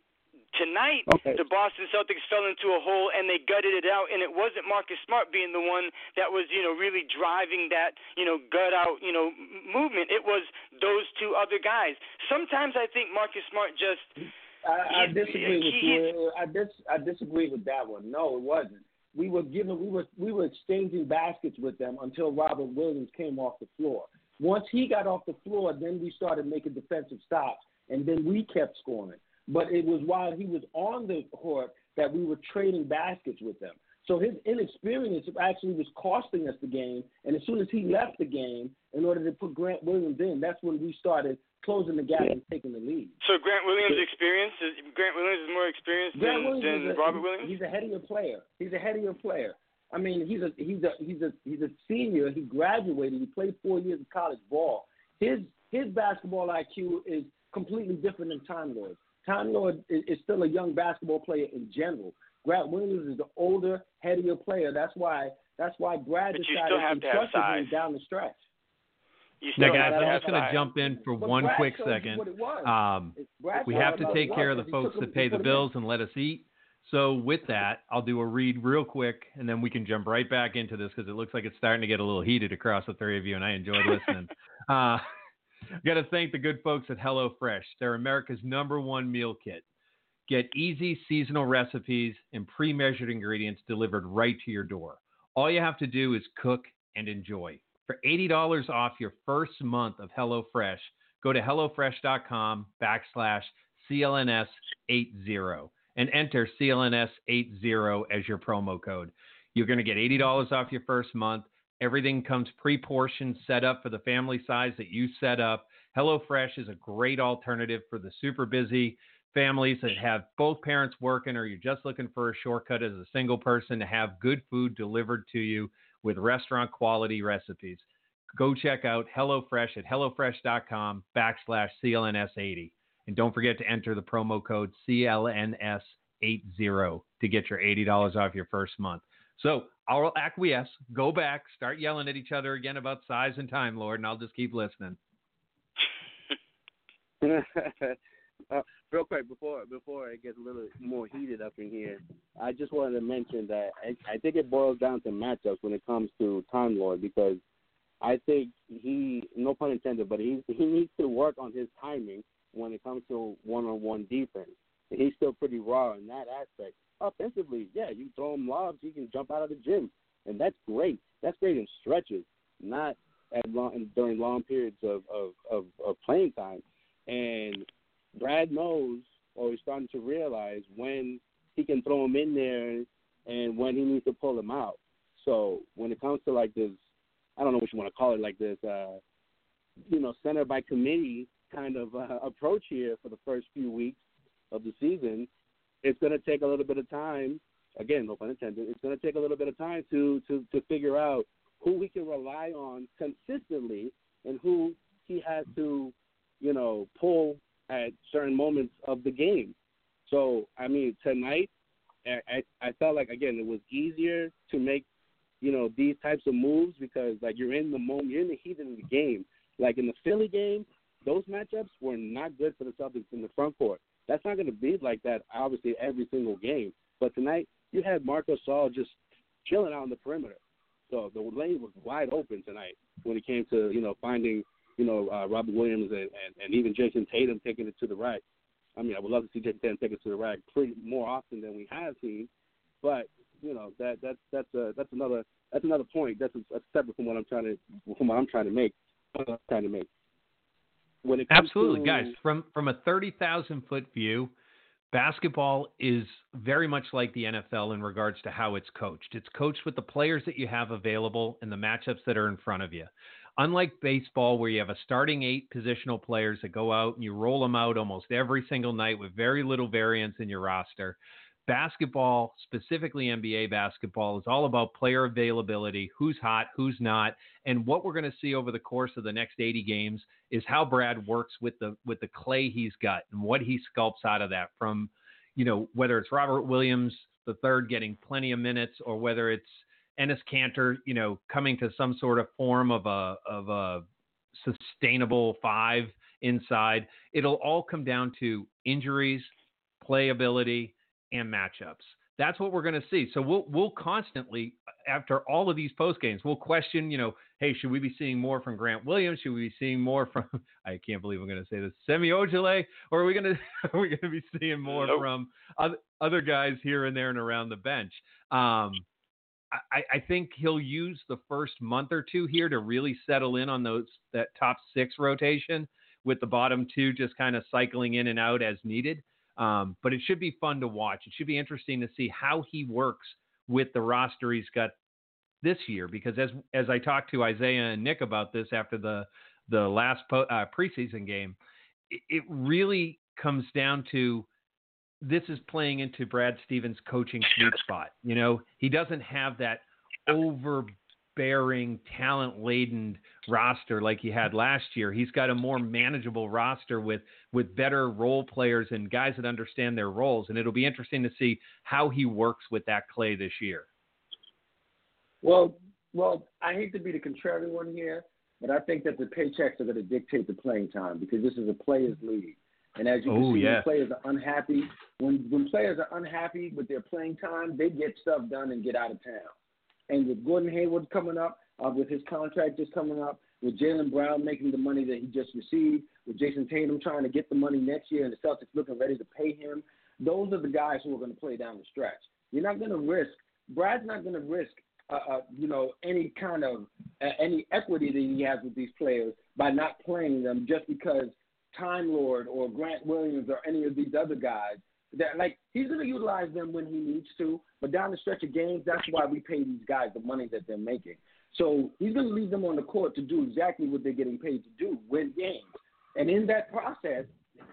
Tonight, okay. the Boston Celtics fell into a hole, and they gutted it out, and it wasn't Marcus Smart being the one that was, you know, really driving that, you know, gut-out, you know, movement. It was those two other guys. Sometimes I think Marcus Smart just... I, I disagree with you. I, dis, I disagree with that one. No, it wasn't. We were given, we were, we were exchanging baskets with them until Robert Williams came off the floor. Once he got off the floor, then we started making defensive stops, and then we kept scoring. But it was while he was on the court that we were trading baskets with him. So his inexperience actually was costing us the game. And as soon as he left the game, in order to put Grant Williams in, that's when we started closing the gap and taking the lead. So Grant Williams' experience is Grant Williams is more experienced than, than a, Robert Williams? He's a headier player. He's a headier player. I mean, he's a he's a he's a he's a senior. He graduated. He played four years of college ball. His his basketball I Q is completely different than Time Lord's. Time Lord is, is still a young basketball player in general. Grant Williams is the older, headier player. That's why that's why Brad but decided to, to trust him down the stretch. Now, guys, I'm just going to jump in for but one Brad quick second. Um, we have to take care of the folks that pay the bills and let us eat. So with that, I'll do a read real quick, and then we can jump right back into this because it looks like it's starting to get a little heated across the three of you, and I enjoyed listening. uh, got to thank the good folks at HelloFresh. They're America's number one meal kit. Get easy seasonal recipes and pre-measured ingredients delivered right to your door. All you have to do is cook and enjoy. For eighty dollars off your first month of HelloFresh, go to HelloFresh.com backslash CLNS80 and enter C L N S eighty as your promo code. You're going to get eighty dollars off your first month. Everything comes pre-portioned, set up for the family size that you set up. HelloFresh is a great alternative for the super busy families that have both parents working, or you're just looking for a shortcut as a single person to have good food delivered to you with restaurant quality recipes. Go check out HelloFresh at HelloFresh.com backslash CLNS80. And don't forget to enter the promo code C L N S eighty to get your eighty dollars off your first month. So I'll acquiesce, go back, start yelling at each other again about size and Time Lord, and I'll just keep listening. uh, real quick, before before it gets a little more heated up in here, I just wanted to mention that I, I think it boils down to matchups when it comes to Time Lord, because I think he, no pun intended, but he he needs to work on his timing when it comes to one-on-one defense. And he's still pretty raw in that aspect. Offensively, yeah, you throw him lobs, he can jump out of the gym, and that's great. That's great in stretches, not at long, during long periods of, of, of, of playing time. And Brad knows, or he's starting to realize, when he can throw him in there and when he needs to pull him out. So when it comes to like this, I don't know what you want to call it, like this, uh, you know, center by committee kind of uh, approach here for the first few weeks of the season, it's going to take a little bit of time. Again, no pun intended. It's going to take a little bit of time to, to, to figure out who we can rely on consistently and who he has to, you know, pull at certain moments of the game. So, I mean, tonight, I, I, I felt like, again, it was easier to make, you know, these types of moves because, like, you're in the moment, you're in the heat of the game. Like in the Philly game, those matchups were not good for the Celtics in the front court. That's not going to be like that, obviously, every single game. But tonight, you had Marc Gasol just chilling out on the perimeter. So the lane was wide open tonight when it came to, you know, finding, you know, uh, Robert Williams and, and, and even Jason Tatum taking it to the rack. I mean, I would love to see Jason Tatum take it to the rack pretty more often than we have seen. But, you know, that that's that's a, that's another that's another point. That's a, a separate from what I'm trying to from what I'm trying to make. I'm trying to make. When it comes Absolutely, to, guys. From from a thirty thousand foot view, basketball is very much like the N F L in regards to how it's coached. It's coached with the players that you have available and the matchups that are in front of you. Unlike baseball, where you have a starting eight positional players that go out and you roll them out almost every single night with very little variance in your roster, basketball, specifically N B A basketball, is all about player availability, who's hot, who's not. And what we're going to see over the course of the next eighty games is how Brad works with the with the clay he's got and what he sculpts out of that, from, you know, whether it's Robert Williams the third getting plenty of minutes or whether it's Enes Kanter, you know, coming to some sort of form of a of a sustainable five inside. It'll all come down to injuries, playability, and matchups. That's what we're going to see. So we'll we'll constantly, after all of these post games, we'll question, you know, hey, should we be seeing more from Grant Williams? Should we be seeing more from, I can't believe I'm going to say this, Semi Ojeleye? Or are we going to are we going to be seeing more nope. from other, other guys here and there and around the bench? Um, I, I think he'll use the first month or two here to really settle in on those that top six rotation, with the bottom two just kind of cycling in and out as needed. Um, but it should be fun to watch. It should be interesting to see how he works with the roster he's got this year, because as as I talked to Isaiah and Nick about this after the the last po- uh, preseason game, it, it really comes down to, this is playing into Brad Stevens' coaching sweet spot. You know, he doesn't have that overbearing, talent-laden roster like he had last year. He's got a more manageable roster with with better role players and guys that understand their roles. And it'll be interesting to see how he works with that clay this year. Well, well, I hate to be the contrary one here, but I think that the paychecks are going to dictate the playing time, because this is a players' league. And as you can oh, see, yeah. when players are unhappy, when when players are unhappy with their playing time, they get stuff done and get out of town. And with Gordon Hayward coming up, uh, with his contract just coming up, with Jaylen Brown making the money that he just received, with Jason Tatum trying to get the money next year and the Celtics looking ready to pay him, those are the guys who are going to play down the stretch. You're not going to risk – Brad's not going to risk, uh, uh, you know, any kind of uh, – any equity that he has with these players by not playing them just because Time Lord or Grant Williams or any of these other guys – that like he's going to utilize them when he needs to, but down the stretch of games, that's why we pay these guys the money that they're making. So he's going to leave them on the court to do exactly what they're getting paid to do, win games. And in that process,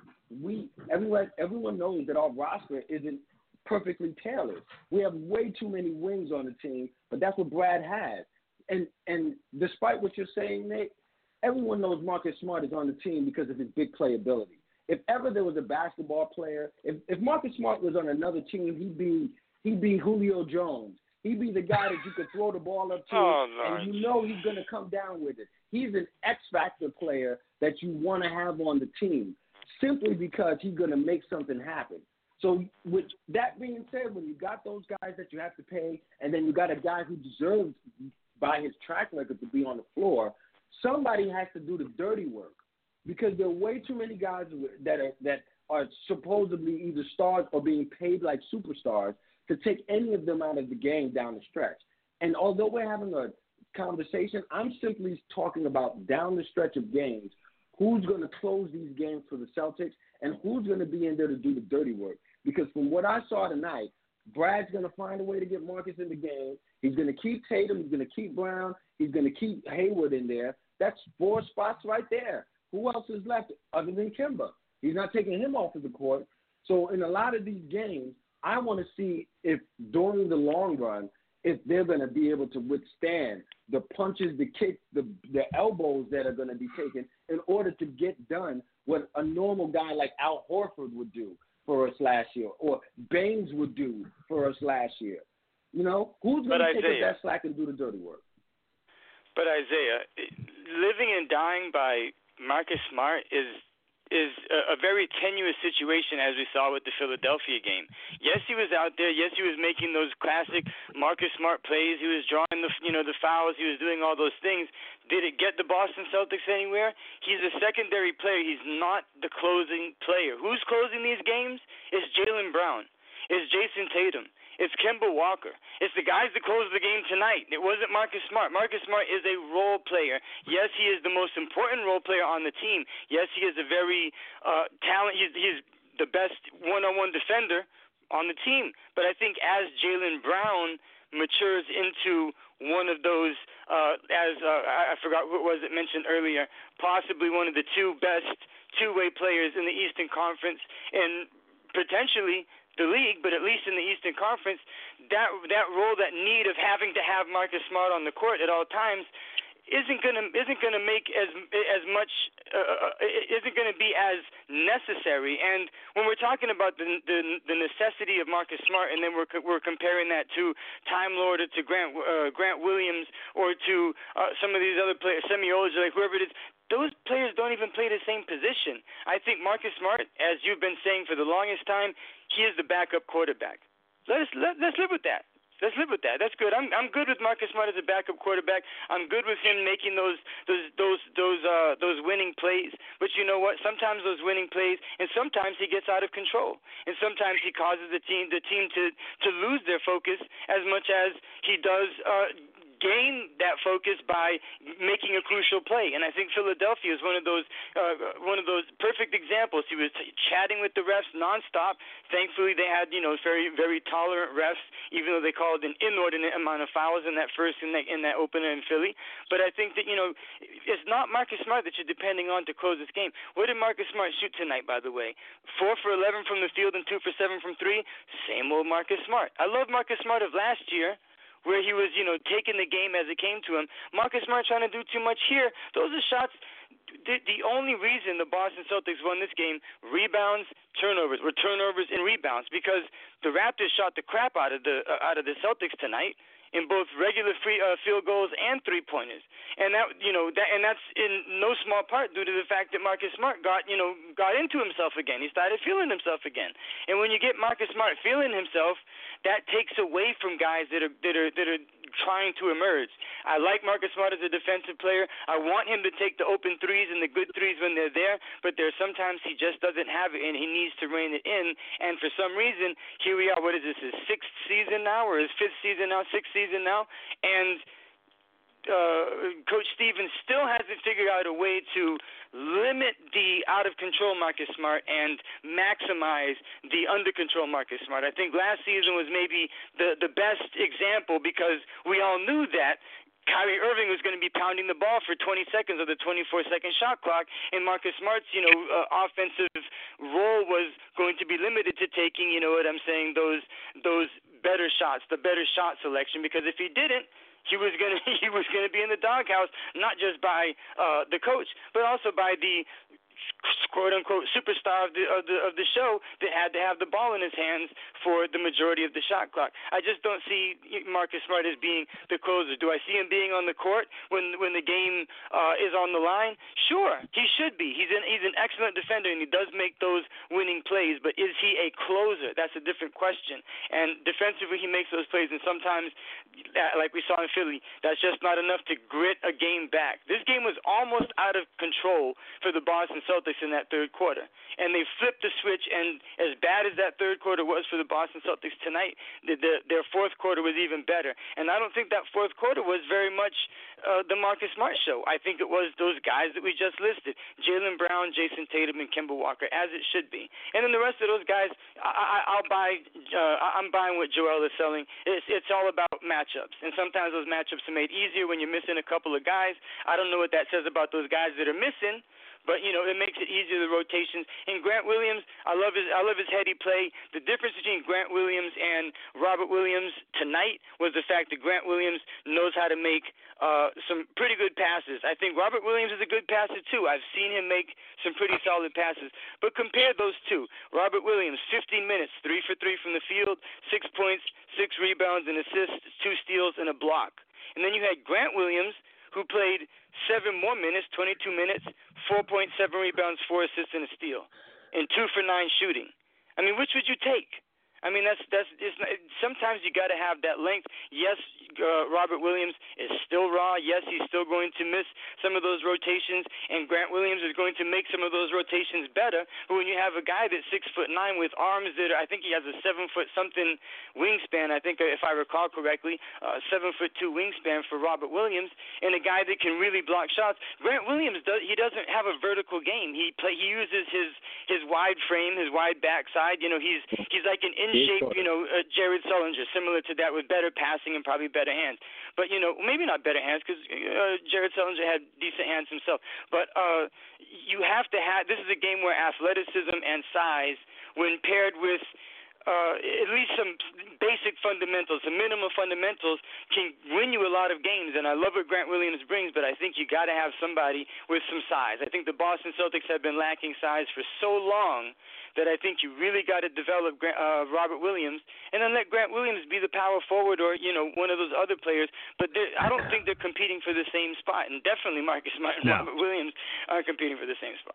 we everyone everyone knows that our roster isn't perfectly tailored. We have way too many wings on the team, but that's what Brad has. And and despite what you're saying, Nick, everyone knows Marcus Smart is on the team because of his big playability. If ever there was a basketball player, if, if Marcus Smart was on another team, he'd be he'd be Julio Jones. He'd be the guy that you could throw the ball up to, oh, and you know he's going to come down with it. He's an X-factor player that you want to have on the team simply because he's going to make something happen. So with that being said, when you got those guys that you have to pay, and then you got a guy who deserves, by his track record, to be on the floor, somebody has to do the dirty work. Because there are way too many guys that are that are supposedly either stars or being paid like superstars to take any of them out of the game down the stretch. And although we're having a conversation, I'm simply talking about down the stretch of games, who's going to close these games for the Celtics and who's going to be in there to do the dirty work. Because from what I saw tonight, Brad's going to find a way to get Marcus in the game. He's going to keep Tatum. He's going to keep Brown. He's going to keep Hayward in there. That's four spots right there. Who else is left other than Kemba? He's not taking him off of the court. So in a lot of these games, I want to see if during the long run, if they're going to be able to withstand the punches, the kicks, the, the elbows that are going to be taken in order to get done what a normal guy like Al Horford would do for us last year or Baines would do for us last year. You know, who's going to take up that slack and do the dirty work? But Isaiah, living and dying by Marcus Smart is is a, a very tenuous situation, as we saw with the Philadelphia game. Yes, he was out there. Yes, he was making those classic Marcus Smart plays. He was drawing the you know the fouls. He was doing all those things. Did it get the Boston Celtics anywhere? He's a secondary player. He's not the closing player. Who's closing these games? It's Jaylen Brown. It's Jason Tatum. It's Kemba Walker. It's the guys that closed the game tonight. It wasn't Marcus Smart. Marcus Smart is a role player. Yes, he is the most important role player on the team. Yes, he is a very uh, talent. He's, he's the best one-on-one defender on the team. But I think as Jaylen Brown matures into one of those, uh, as uh, I forgot what was it mentioned earlier, possibly one of the two best two-way players in the Eastern Conference, and potentially the league, but at least in the Eastern Conference, that that role, that need of having to have Marcus Smart on the court at all times, isn't gonna isn't gonna make as as much uh, isn't gonna be as necessary. And when we're talking about the the, the necessity of Marcus Smart, and then we're we're comparing that to Time Lord or to Grant uh, Grant Williams or to uh, some of these other players, Semi Ojeleye, whoever it is. Those players don't even play the same position. I think Marcus Smart, as you've been saying for the longest time, he is the backup quarterback. Let us let, let's live with that. Let's live with that. That's good. I'm I'm good with Marcus Smart as a backup quarterback. I'm good with him making those those those those uh those winning plays. But you know what? Sometimes those winning plays, and sometimes he gets out of control, and sometimes he causes the team the team to to lose their focus as much as he does. Uh, gain that focus by making a crucial play. And I think Philadelphia is one of those uh, one of those perfect examples. He was t- chatting with the refs nonstop. Thankfully, they had, you know, very, very tolerant refs, even though they called an inordinate amount of fouls in that first in that, in that opener in Philly. But I think that, you know, it's not Marcus Smart that you're depending on to close this game. What did Marcus Smart shoot tonight, by the way? Four for eleven from the field and two for seven from three. Same old Marcus Smart. I love Marcus Smart of last year, where he was, you know, taking the game as it came to him. Marcus Smart trying to do too much here. Those are shots. The, the only reason the Boston Celtics won this game, rebounds, turnovers, were turnovers and rebounds, because the Raptors shot the crap out of the uh, out of the Celtics tonight in both regular free uh, field goals and three pointers, and that you know that and that's in no small part due to the fact that Marcus Smart got you know got into himself again. He started feeling himself again, and when you get Marcus Smart feeling himself, that takes away from guys that are that are that are trying to emerge. I like Marcus Smart as a defensive player. I want him to take the open threes and the good threes when they're there, but there's sometimes he just doesn't have it, and he needs to rein it in. And for some reason, here we are. What is this? His sixth season now, or his fifth season now? Sixth season now, and uh, Coach Stevens still hasn't figured out a way to limit the out-of-control Marcus Smart and maximize the under-control Marcus Smart. I think last season was maybe the, the best example, because we all knew that Kyrie Irving was going to be pounding the ball for twenty seconds of the twenty-four second shot clock, and Marcus Smart's, you know, uh, offensive role was going to be limited to taking, you know what I'm saying, those those better shots, the better shot selection, because if he didn't, He was gonna he was gonna be in the doghouse, not just by uh, the coach, but also by the quote unquote superstar of the, of the of the show that had to have the ball in his hands for the majority of the shot clock. I just don't see Marcus Smart as being the closer. Do I see him being on the court when when the game uh, is on the line? Sure, he should be. He's an he's an excellent defender, and he does make those winning plays. But is he a closer? That's a different question. And defensively, he makes those plays, and sometimes, like we saw in Philly, that's just not enough to grit a game back. This game was almost out of control for the Boston Celtics in that third quarter, and they flipped the switch. And as bad as that third quarter was for the Boston Celtics tonight, the, the, their fourth quarter was even better. And I don't think that fourth quarter was very much uh, the Marcus Smart show. I think it was those guys that we just listed: Jaylen Brown, Jason Tatum, and Kemba Walker, as it should be. And then the rest of those guys, I, I, I'll buy. Uh, I'm buying what Joel is selling. It's, it's all about matchups, and sometimes those matchups are made easier when you're missing a couple of guys. I don't know what that says about those guys that are missing, but, you know, it makes it easier, the rotations. And Grant Williams, I love his I love his heady play. The difference between Grant Williams and Robert Williams tonight was the fact that Grant Williams knows how to make uh, some pretty good passes. I think Robert Williams is a good passer, too. I've seen him make some pretty solid passes. But compare those two. Robert Williams, fifteen minutes, three for three from the field, six points, six rebounds and assists, two steals, and a block. And then you had Grant Williams, who played seven more minutes, twenty-two minutes, four point seven rebounds, four assists, and a steal, and two for nine shooting. I mean, which would you take? I mean, that's that's. It's not, sometimes you got to have that length. Yes, uh, Robert Williams is still raw. Yes, he's still going to miss some of those rotations, and Grant Williams is going to make some of those rotations better. But when you have a guy that's six foot nine with arms that are, I think he has a seven foot something wingspan. I think, if I recall correctly, uh, seven foot two wingspan for Robert Williams, and a guy that can really block shots. Grant Williams does. He doesn't have a vertical game. He play. He uses his his wide frame, his wide backside. You know, he's he's like an in shape, you know, uh, Jared Sullinger, similar to that, with better passing and probably better hands. But, you know, maybe not better hands, because uh, Jared Sullinger had decent hands himself. But uh, you have to have, this is a game where athleticism and size, when paired with uh, at least some basic fundamentals, some minimum fundamentals, can win you a lot of games. And I love what Grant Williams brings, but I think you got to have somebody with some size. I think the Boston Celtics have been lacking size for so long that I think you really got to develop uh, Robert Williams, and then let Grant Williams be the power forward, or, you know, one of those other players. But I don't think they're competing for the same spot, and definitely Marcus Smart and no. Robert Williams aren't competing for the same spot.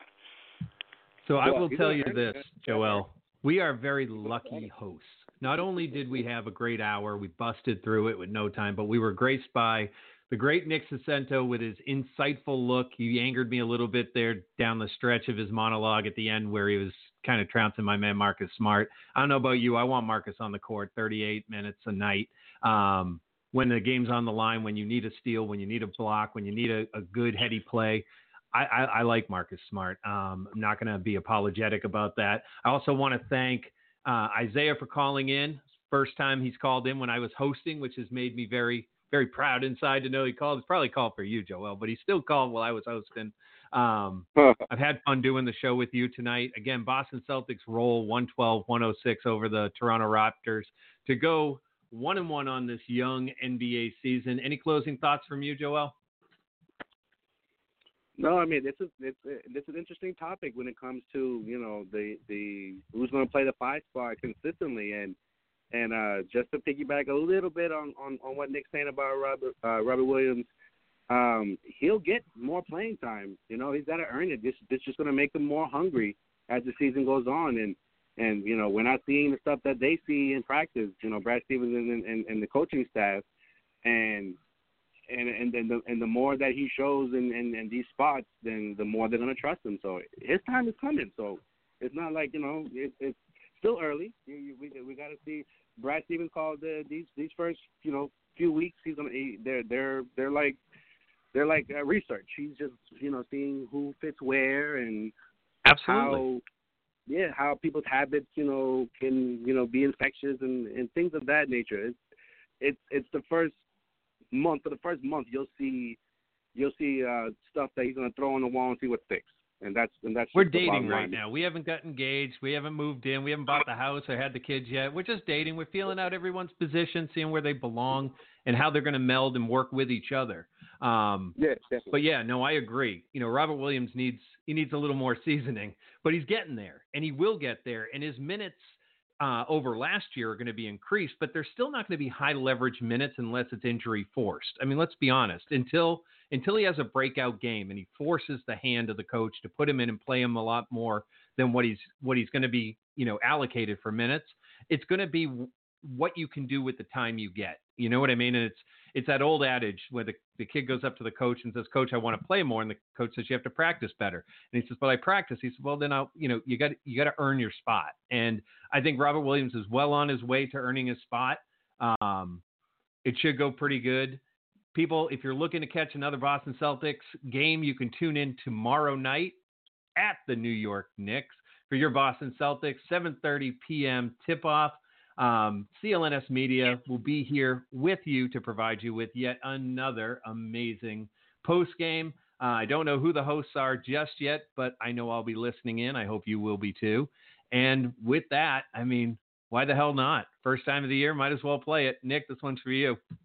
So I will tell you this, Joel. We are very lucky hosts. Not only did we have a great hour, we busted through it with no time, but we were graced by the great Nick Sacento with his insightful look. He angered me a little bit there down the stretch of his monologue at the end, where he was kind of trouncing my man Marcus Smart. I don't know about you. I want Marcus on the court thirty-eight minutes a night. Um, when the game's on the line, when you need a steal, when you need a block, when you need a, a good heady play. I, I, I like Marcus Smart. Um, I'm not going to be apologetic about that. I also want to thank uh, Isaiah for calling in. First time he's called in when I was hosting, which has made me very, very proud inside to know he called. It's probably called for you, Joel, but he still called while I was hosting. Um, I've had fun doing the show with you tonight. Again, Boston Celtics roll one twelve one oh six over the Toronto Raptors to go one and one on this young N B A season. Any closing thoughts from you, Joel? No, I mean this is it's this is an interesting topic when it comes to you know the the who's going to play the five spot consistently, and and uh, just to piggyback a little bit on, on, on what Nick's saying about Robert uh, Robert Williams, um, he'll get more playing time. You know, he's got to earn it. This this is just going to make him more hungry as the season goes on, and and you know we're not seeing the stuff that they see in practice. You know, Brad Stevens and, and, and the coaching staff, and. And and and the, and the more that he shows in, in, in these spots, then the more they're going to trust him. So his time is coming. So it's not like, you know, it, it's still early. You, you, we we got to see. Brad Stevens called the, these these first, you know, few weeks. He's gonna he, they're they're they're like they're like uh, research. He's just, you know, seeing who fits where and absolutely how, yeah, how people's habits, you know, can you know be infectious and, and things of that nature. It's it's it's the first. month for the first month you'll see you'll see uh stuff that he's going to throw on the wall and see what sticks, and that's and that's we're just the dating right line. now. We haven't got engaged, we haven't moved in, we haven't bought the house or had the kids yet. We're just dating. We're feeling out everyone's position, seeing where they belong and how they're going to meld and work with each other. um yeah definitely. But yeah, no, I agree. You know, Robert Williams needs he needs a little more seasoning, but he's getting there, and he will get there, and his minutes Uh, over last year are going to be increased, but they're still not going to be high leverage minutes unless it's injury forced. I mean, let's be honest. Until until he has a breakout game and he forces the hand of the coach to put him in and play him a lot more than what he's what he's going to be, you know, allocated for minutes, it's going to be what you can do with the time you get. You know what I mean? And it's it's that old adage where the, the kid goes up to the coach and says, "Coach, I want to play more." And the coach says, "You have to practice better." And he says, "But I practice." He says, "Well, then I'll, you know, you got you got to earn your spot." And I think Robert Williams is well on his way to earning his spot. Um, it should go pretty good. People, if you're looking to catch another Boston Celtics game, you can tune in tomorrow night at the New York Knicks for your Boston Celtics, seven thirty p.m. tip-off. Um, C L N S Media will be here with you to provide you with yet another amazing post game. Uh, I don't know who the hosts are just yet, but I know I'll be listening in. I hope you will be too. And with that, I mean, why the hell not? First time of the year, might as well play it. Nick, this one's for you.